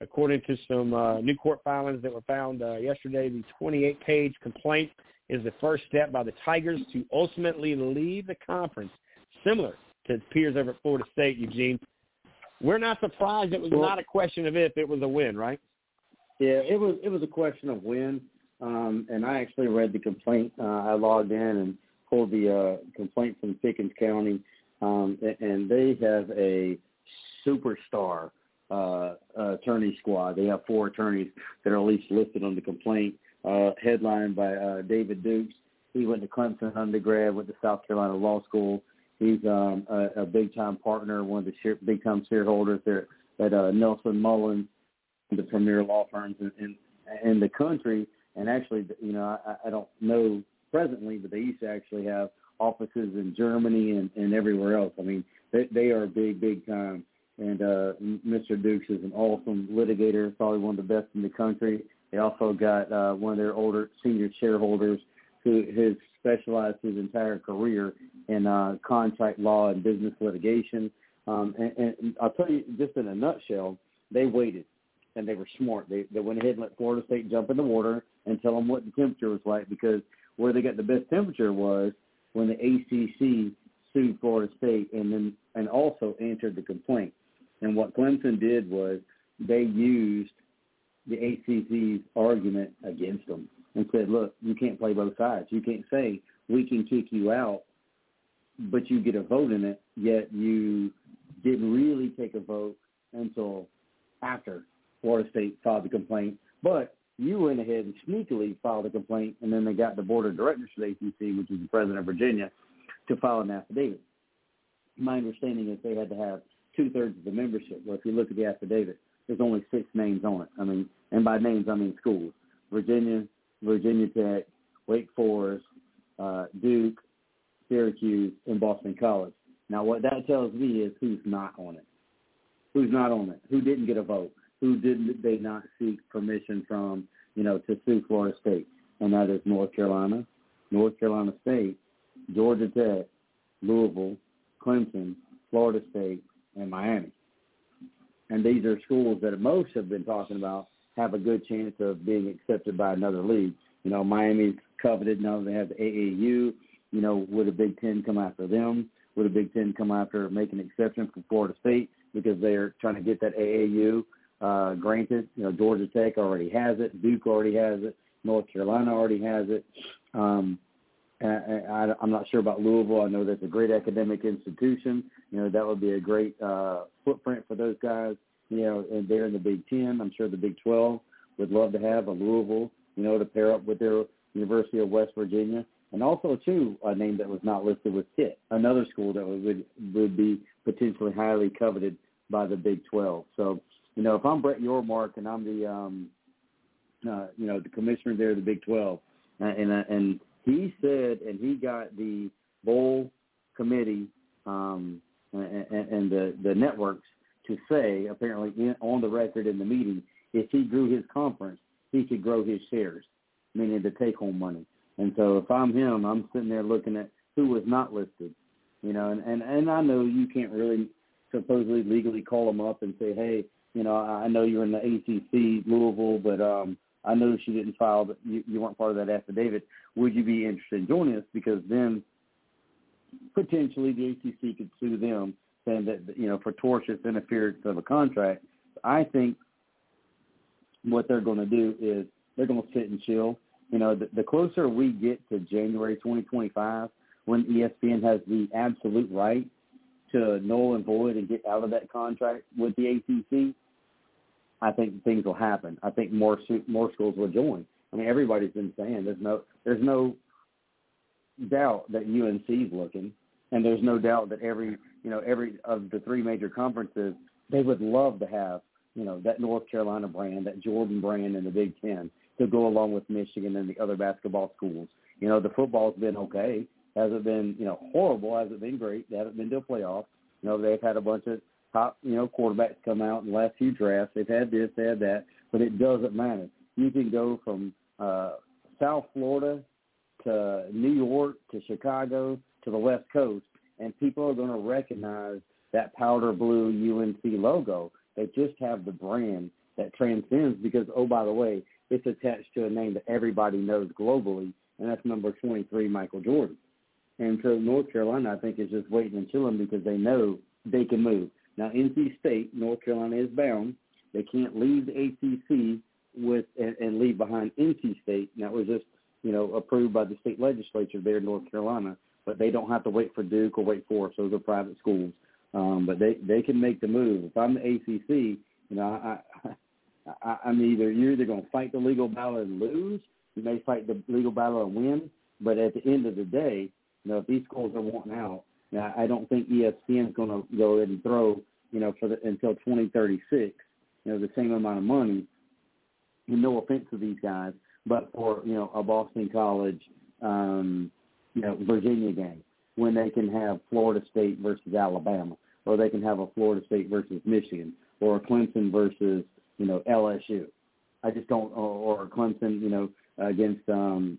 According to some uh, new court filings that were found uh, yesterday, the twenty-eight page complaint is the first step by the Tigers to ultimately leave the conference, similar to peers over at Florida State, Eugene. We're not surprised it was well, not a question of if, it was a win, right? Yeah, it was it was a question of when, um, and I actually read the complaint. Uh, I logged in and pulled the uh, complaint from Pickens County, um, and they have a superstar uh, attorney squad. They have four attorneys that are at least listed on the complaint, uh, headlined by uh, David Dukes. He went to Clemson undergrad, went to South Carolina Law School. He's um, a, a big-time partner, one of the share, big-time shareholders there at uh, Nelson Mullins, the premier law firms in, in, in the country. And actually, you know, I, I don't know presently, but they used to actually have offices in Germany and, and everywhere else. I mean, they, they are big, big time. And uh, Mister Dukes is an awesome litigator, probably one of the best in the country. They also got uh, one of their older senior shareholders who has specialized his entire career in uh, contract law and business litigation. Um, and, and I'll tell you, just in a nutshell, they waited, and they were smart. They, they went ahead and let Florida State jump in the water and tell them what the temperature was like, because where they got the best temperature was when the A C C sued Florida State and then and also answered the complaint. And what Clemson did was they used the A C C's argument against them and said, look, you can't play both sides. You can't say we can kick you out, but you get a vote in it, yet you didn't really take a vote until after Florida State filed the complaint. But you went ahead and sneakily filed a complaint, and then they got the board of directors for the A C C, which is the president of Virginia, to file an affidavit. My understanding is they had to have two-thirds of the membership. Well, if you look at the affidavit, there's only six names on it. I mean, and by names, I mean schools. Virginia, Virginia Tech, Wake Forest, uh, Duke, Syracuse, and Boston College. Now, what that tells me is who's not on it. Who's not on it? Who didn't get a vote? Who didn't they not seek permission from, you know, to sue Florida State? And that is North Carolina, North Carolina State, Georgia Tech, Louisville, Clemson, Florida State, and Miami. And these are schools that most have been talking about have a good chance of being accepted by another league. You know, Miami's coveted now they have the A A U. You know, would a Big Ten come after them? Would a Big Ten come after making an exception for Florida State because they're trying to get that A A U uh, granted? You know, Georgia Tech already has it. Duke already has it. North Carolina already has it. Um, I, I, I'm not sure about Louisville. I know that's a great academic institution. You know, that would be a great uh, footprint for those guys. You know, and they're in the Big Ten. I'm sure the Big twelve would love to have a Louisville, you know, to pair up with their University of West Virginia. And also, too, a name that was not listed was Pitt, another school that would would be potentially highly coveted by the Big twelve. So, you know, if I'm Brett Yormark and I'm the, um, uh, you know, the commissioner there of the Big twelve, uh, and uh, and he said, and he got the bowl committee um, and, and the, the networks to say, apparently in, on the record in the meeting, if he grew his conference, he could grow his shares, meaning the take-home money. And so if I'm him, I'm sitting there looking at who was not listed, you know, and, and, and I know you can't really supposedly legally call them up and say, hey, you know, I know you're in the A C C, Louisville, but um, I know she didn't file, but you, you weren't part of that affidavit. Would you be interested in joining us? Because then potentially the A C C could sue them, saying that, you know, for tortious interference of a contract. I think what they're going to do is they're going to sit and chill. You know, the, the closer we get to January twenty twenty-five, when E S P N has the absolute right to null and void and get out of that contract with the A C C, I think things will happen. I think more more schools will join. I mean, everybody's been saying there's no there's no doubt that U N C is looking, and there's no doubt that every you know every of the three major conferences, they would love to have you know that North Carolina brand, that Jordan brand in the Big Ten to go along with Michigan and the other basketball schools. You know, the football's been okay. Hasn't been, you know, horrible. Hasn't been great. They haven't been to a playoff. You know, they've had a bunch of top, you know, quarterbacks come out in the last few drafts. They've had this, they had that, but it doesn't matter. You can go from uh, South Florida to New York to Chicago to the West Coast, and people are going to recognize that powder blue U N C logo. They just have the brand, that transcends because, oh, by the way, it's attached to a name that everybody knows globally, and that's number twenty-three, Michael Jordan. And so North Carolina, I think, is just waiting and chilling because they know they can move. Now, N C State, North Carolina is bound. They can't leave the A C C with and, and leave behind N C State. And that was just, you know, approved by the state legislature there in North Carolina. But they don't have to wait for Duke or Wake Forest. Those are private schools. Um, but they, they can make the move. If I'm the A C C, you know, I, I, I, I'm either you're either going to fight the legal battle and lose. You may fight the legal battle and win. But at the end of the day, you know, if these schools are wanting out, now, I don't think E S P N is going to go ahead and throw, you know, for the, until twenty thirty-six, you know, the same amount of money. And no offense to these guys, but for, you know, a Boston College, um, you know, Virginia game, when they can have Florida State versus Alabama, or they can have a Florida State versus Michigan, or a Clemson versus, you know, L S U. I just don't, or, or Clemson, you know, against, um,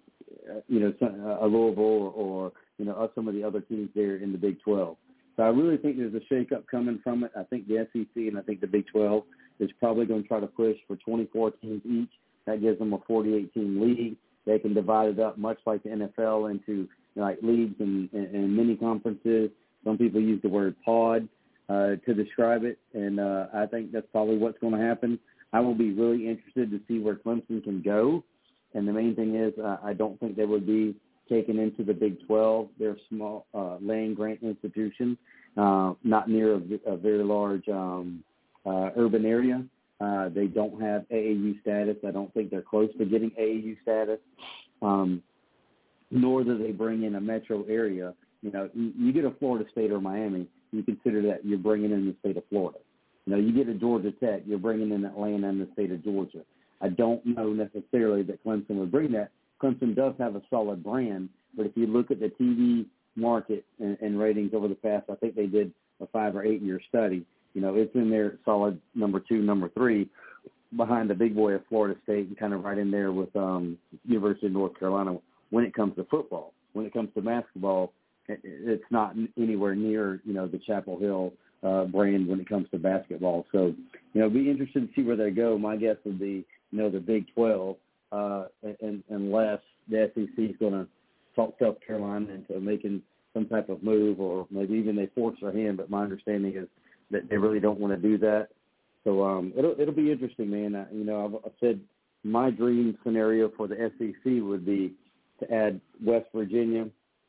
you know, a Louisville or, or you know, some of the other teams there in the Big twelve. So I really think there's a shakeup coming from it. I think the S E C and I think the Big twelve is probably going to try to push for twenty-four teams each. That gives them a forty-eight team league. They can divide it up much like the N F L into, you know, like leagues and, and, and mini conferences. Some people use the word pod uh, to describe it, and uh, I think that's probably what's going to happen. I will be really interested to see where Clemson can go. And the main thing is uh, I don't think they would be taken into the Big twelve. They're a small uh, land-grant institution, uh, not near a, a very large um, uh, urban area. Uh, they don't have A A U status. I don't think they're close to getting A A U status, um, nor do they bring in a metro area. You know, you, you get a Florida State or Miami, you consider that you're bringing in the state of Florida. You know, you get a Georgia Tech, you're bringing in Atlanta and the state of Georgia. I don't know necessarily that Clemson would bring that. Clemson does have a solid brand, but if you look at the T V market and, and ratings over the past, I think they did a five or eight year study. You know, it's in there solid number two, number three, behind the big boy of Florida State and kind of right in there with um, University of North Carolina when it comes to football. When it comes to basketball, it, it's not anywhere near, you know, the Chapel Hill uh, brand when it comes to basketball. So, you know, it'd be interesting to see where they go. My guess would be, you know, the Big twelve. Uh, and, unless the S E C is going to talk South Carolina into making some type of move, or maybe even they force their hand. But my understanding is that they really don't want to do that. So um, it'll it'll be interesting, man. I, you know, I've, I've said my dream scenario for the S E C would be to add West Virginia,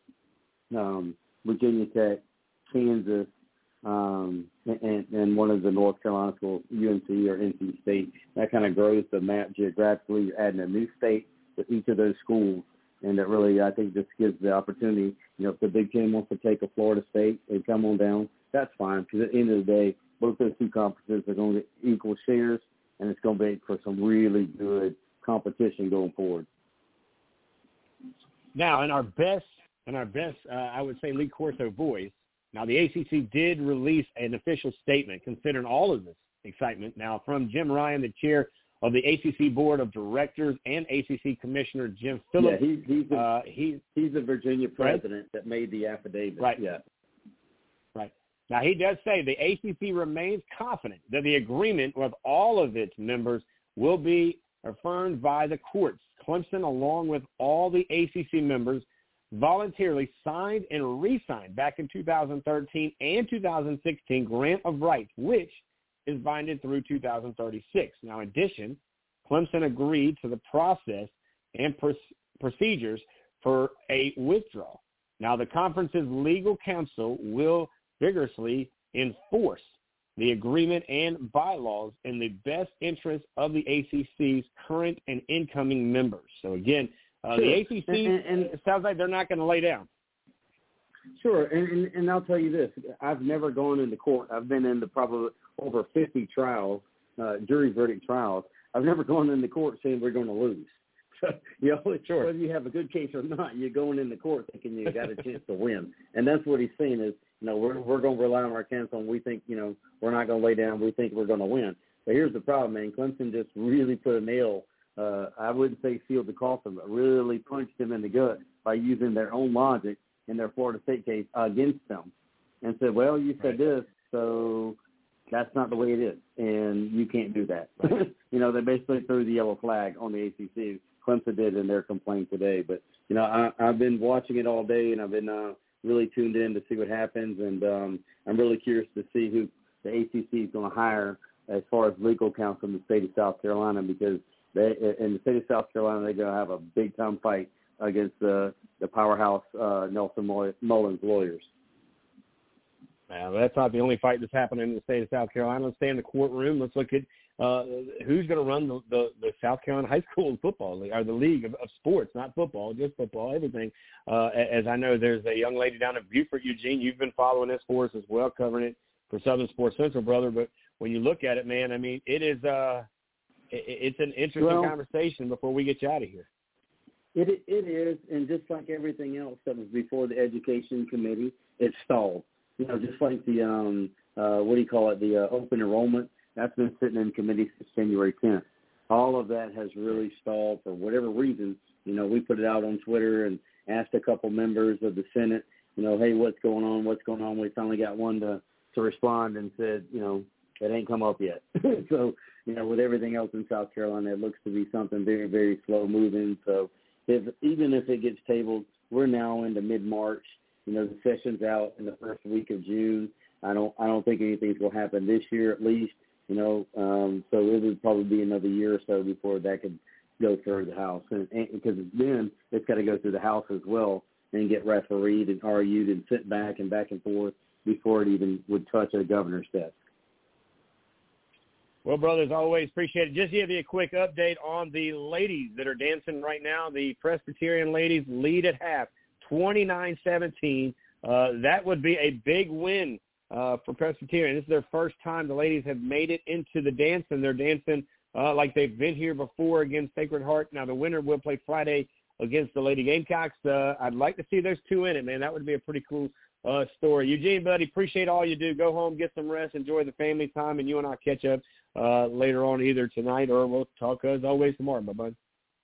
um, Virginia Tech, Kansas, um, and, and one of the North Carolina schools, U N C or N C State. That kind of grows the map geographically. You're adding a new state with each of those schools, and that really, I think, just gives the opportunity. You know, if the Big Ten wants to take a Florida State and come on down, that's fine, because at the end of the day, both those two conferences are going to get equal shares, and it's going to be for some really good competition going forward. Now, in our best, in our best, uh, I would say, Lee Corso voice. Now, the A C C did release an official statement considering all of this excitement. Now, from Jim Ryan, the chair of the A C C Board of Directors, and A C C Commissioner Jim Phillips. Yeah, he, he's, the, uh, he, he's the Virginia president right? that made the affidavit. Right. Yeah. Right. Now, he does say the A C C remains confident that the agreement with all of its members will be affirmed by the courts. Clemson, along with all the A C C members, voluntarily signed and re-signed back in two thousand thirteen and two thousand sixteen grant of rights, which is binding through two thousand thirty-six. Now, in addition, Clemson agreed to the process and pr- procedures for a withdrawal. Now, the conference's legal counsel will vigorously enforce the agreement and bylaws in the best interest of the A C C's current and incoming members. So, again, Uh, sure. The A C C, and, and, it sounds like they're not going to lay down. Sure, and, and, and I'll tell you this. I've never gone into court. I've been into probably over fifty trials, uh, jury verdict trials. I've never gone into court saying we're going to lose. So, you know, sure. whether you have a good case or not, you're going into court thinking you got a chance to win. And that's what he's saying is, you know, we're, we're going to rely on our counsel, and we think, you know, we're not going to lay down. We think we're going to win. But here's the problem, man. Clemson just really put a nail Uh, I wouldn't say sealed the coffin, but really punched him in the gut by using their own logic in their Florida State case against them, and said, well, you said right. this, so that's not the way it is, and you can't do that. You know, they basically threw the yellow flag on the A C C. Clemson did in their complaint today. But, you know, I, I've been watching it all day, and I've been uh, really tuned in to see what happens, and um, I'm really curious to see who the A C C is going to hire as far as legal counsel in the state of South Carolina, because they, in the state of South Carolina, they're going to have a big-time fight against the, the powerhouse uh, Nelson Mullins lawyers. Now, that's not the only fight that's happening in the state of South Carolina. Let's stay in the courtroom. Let's look at uh, who's going to run the, the, the South Carolina High School Football League, or the League of, of Sports, not football, just football, everything. Uh, as I know, there's a young lady down at Beaufort, Eugene. You've been following this for us as well, covering it for Southern Sports Central, brother. But when you look at it, man, I mean, it is uh, it, it's an interesting well, conversation before we get you out of here. It It is, and just like everything else that was before the Education Committee, it stalled. You know, just like the, um, uh, what do you call it, the uh, open enrollment, that's been sitting in committee since January tenth. All of that has really stalled for whatever reason. You know, we put it out on Twitter and asked a couple members of the Senate, you know, hey, what's going on, what's going on? We finally got one to, to respond and said, you know, it ain't come up yet. So, you know, with everything else in South Carolina, it looks to be something very, very slow moving. So if even if it gets tabled, we're now into mid-March. You know, the session's out in the first week of June. I don't I don't think anything's going to happen this year at least, you know. Um, so it would probably be another year or so before that could go through the House. And, and because then it's got to go through the House as well and get refereed and argued and sent back and back and forth before it even would touch a governor's desk. Well, brothers, always appreciate it. Just give you a quick update on the ladies that are dancing right now. The Presbyterian ladies lead at half. twenty-nine seventeen. Uh, that would be a big win uh, for Presbyterian. This is their first time the ladies have made it into the dance, and they're dancing uh, like they've been here before against Sacred Heart. Now, the winner will play Friday against the Lady Gamecocks. Uh, I'd like to see those two in it, man. That would be a pretty cool uh, story. Eugene, buddy, appreciate all you do. Go home, get some rest, enjoy the family time, and you and I catch up uh, later on either tonight or we'll talk as always tomorrow, my bud.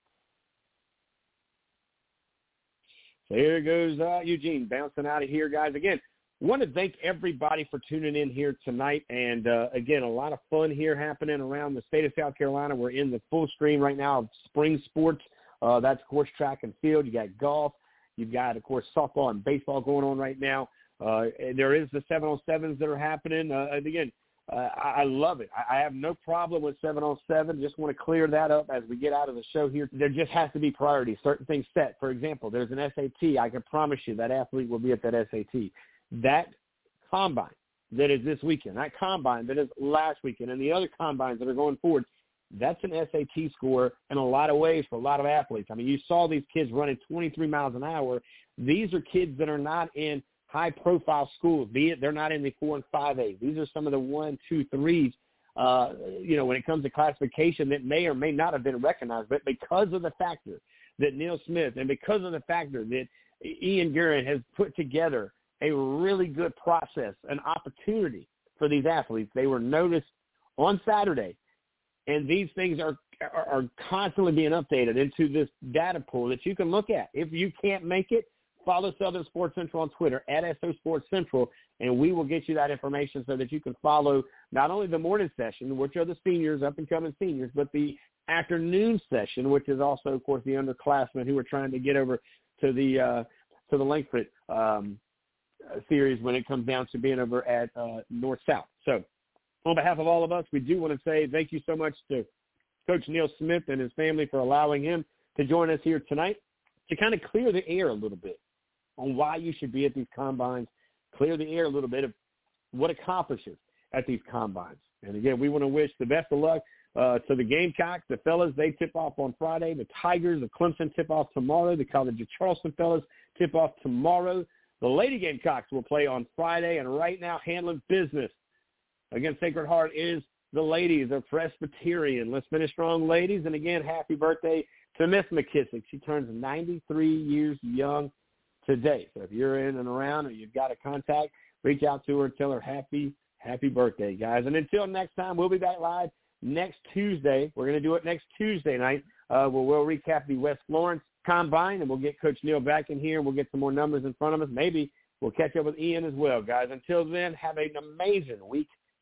So here goes uh, Eugene bouncing out of here, guys. Again, want to thank everybody for tuning in here tonight. And, uh, again, a lot of fun here happening around the state of South Carolina. We're in the full stream right now of spring sports. Uh, that's, of course, track and field. You got golf. You've got, of course, softball and baseball going on right now. Uh, there is the seven on sevens that are happening. Uh, and, again, Uh, I, I love it. I, I have no problem with seven on seven. Just want to clear that up as we get out of the show here. There just has to be priorities, certain things set. For example, there's an S A T. I can promise you that athlete will be at that S A T. That combine that is this weekend, that combine that is last weekend, and the other combines that are going forward, that's an S A T score in a lot of ways for a lot of athletes. I mean, you saw these kids running twenty-three miles an hour. These are kids that are not in high-profile schools, be it they're not in the four and five A's. These are some of the one, two, threes, uh, you know, when it comes to classification that may or may not have been recognized. But because of the factor that Neil Smith and because of the factor that Ian Guerin has put together a really good process, an opportunity for these athletes, they were noticed on Saturday. And these things are, are, are constantly being updated into this data pool that you can look at. If you can't make it, follow Southern Sports Central on Twitter, at S O Sports Central, and we will get you that information so that you can follow not only the morning session, which are the seniors, up-and-coming seniors, but the afternoon session, which is also, of course, the underclassmen who are trying to get over to the uh, to the Langford um, series when it comes down to being over at uh, North-South. So on behalf of all of us, we do want to say thank you so much to Coach Neil Smith and his family for allowing him to join us here tonight to kind of clear the air a little bit on why you should be at these combines, clear the air a little bit of what accomplishes at these combines. And, again, we want to wish the best of luck uh, to the Gamecocks. The fellas, they tip off on Friday. The Tigers of Clemson tip off tomorrow. The College of Charleston fellas tip off tomorrow. The Lady Gamecocks will play on Friday. And right now, handling business against Sacred Heart is the ladies of Presbyterian. Let's finish strong, ladies. And, again, happy birthday to Miss McKissick. She turns ninety-three years young today. So if you're in and around or you've got a contact, reach out to her and tell her happy, happy birthday, guys. And until next time, we'll be back live next Tuesday. We're going to do it next Tuesday night. Uh, where we'll recap the West Florence Combine, and we'll get Coach Neil back in here, and we'll get some more numbers in front of us. Maybe we'll catch up with Ian as well, guys. Until then, have an amazing week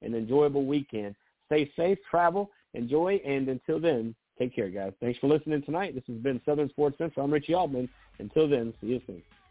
an enjoyable weekend. Stay safe, travel, enjoy, and until then, take care, guys. Thanks for listening tonight. This has been Southern Sports Central. I'm Richie Altman. Until then, see you soon.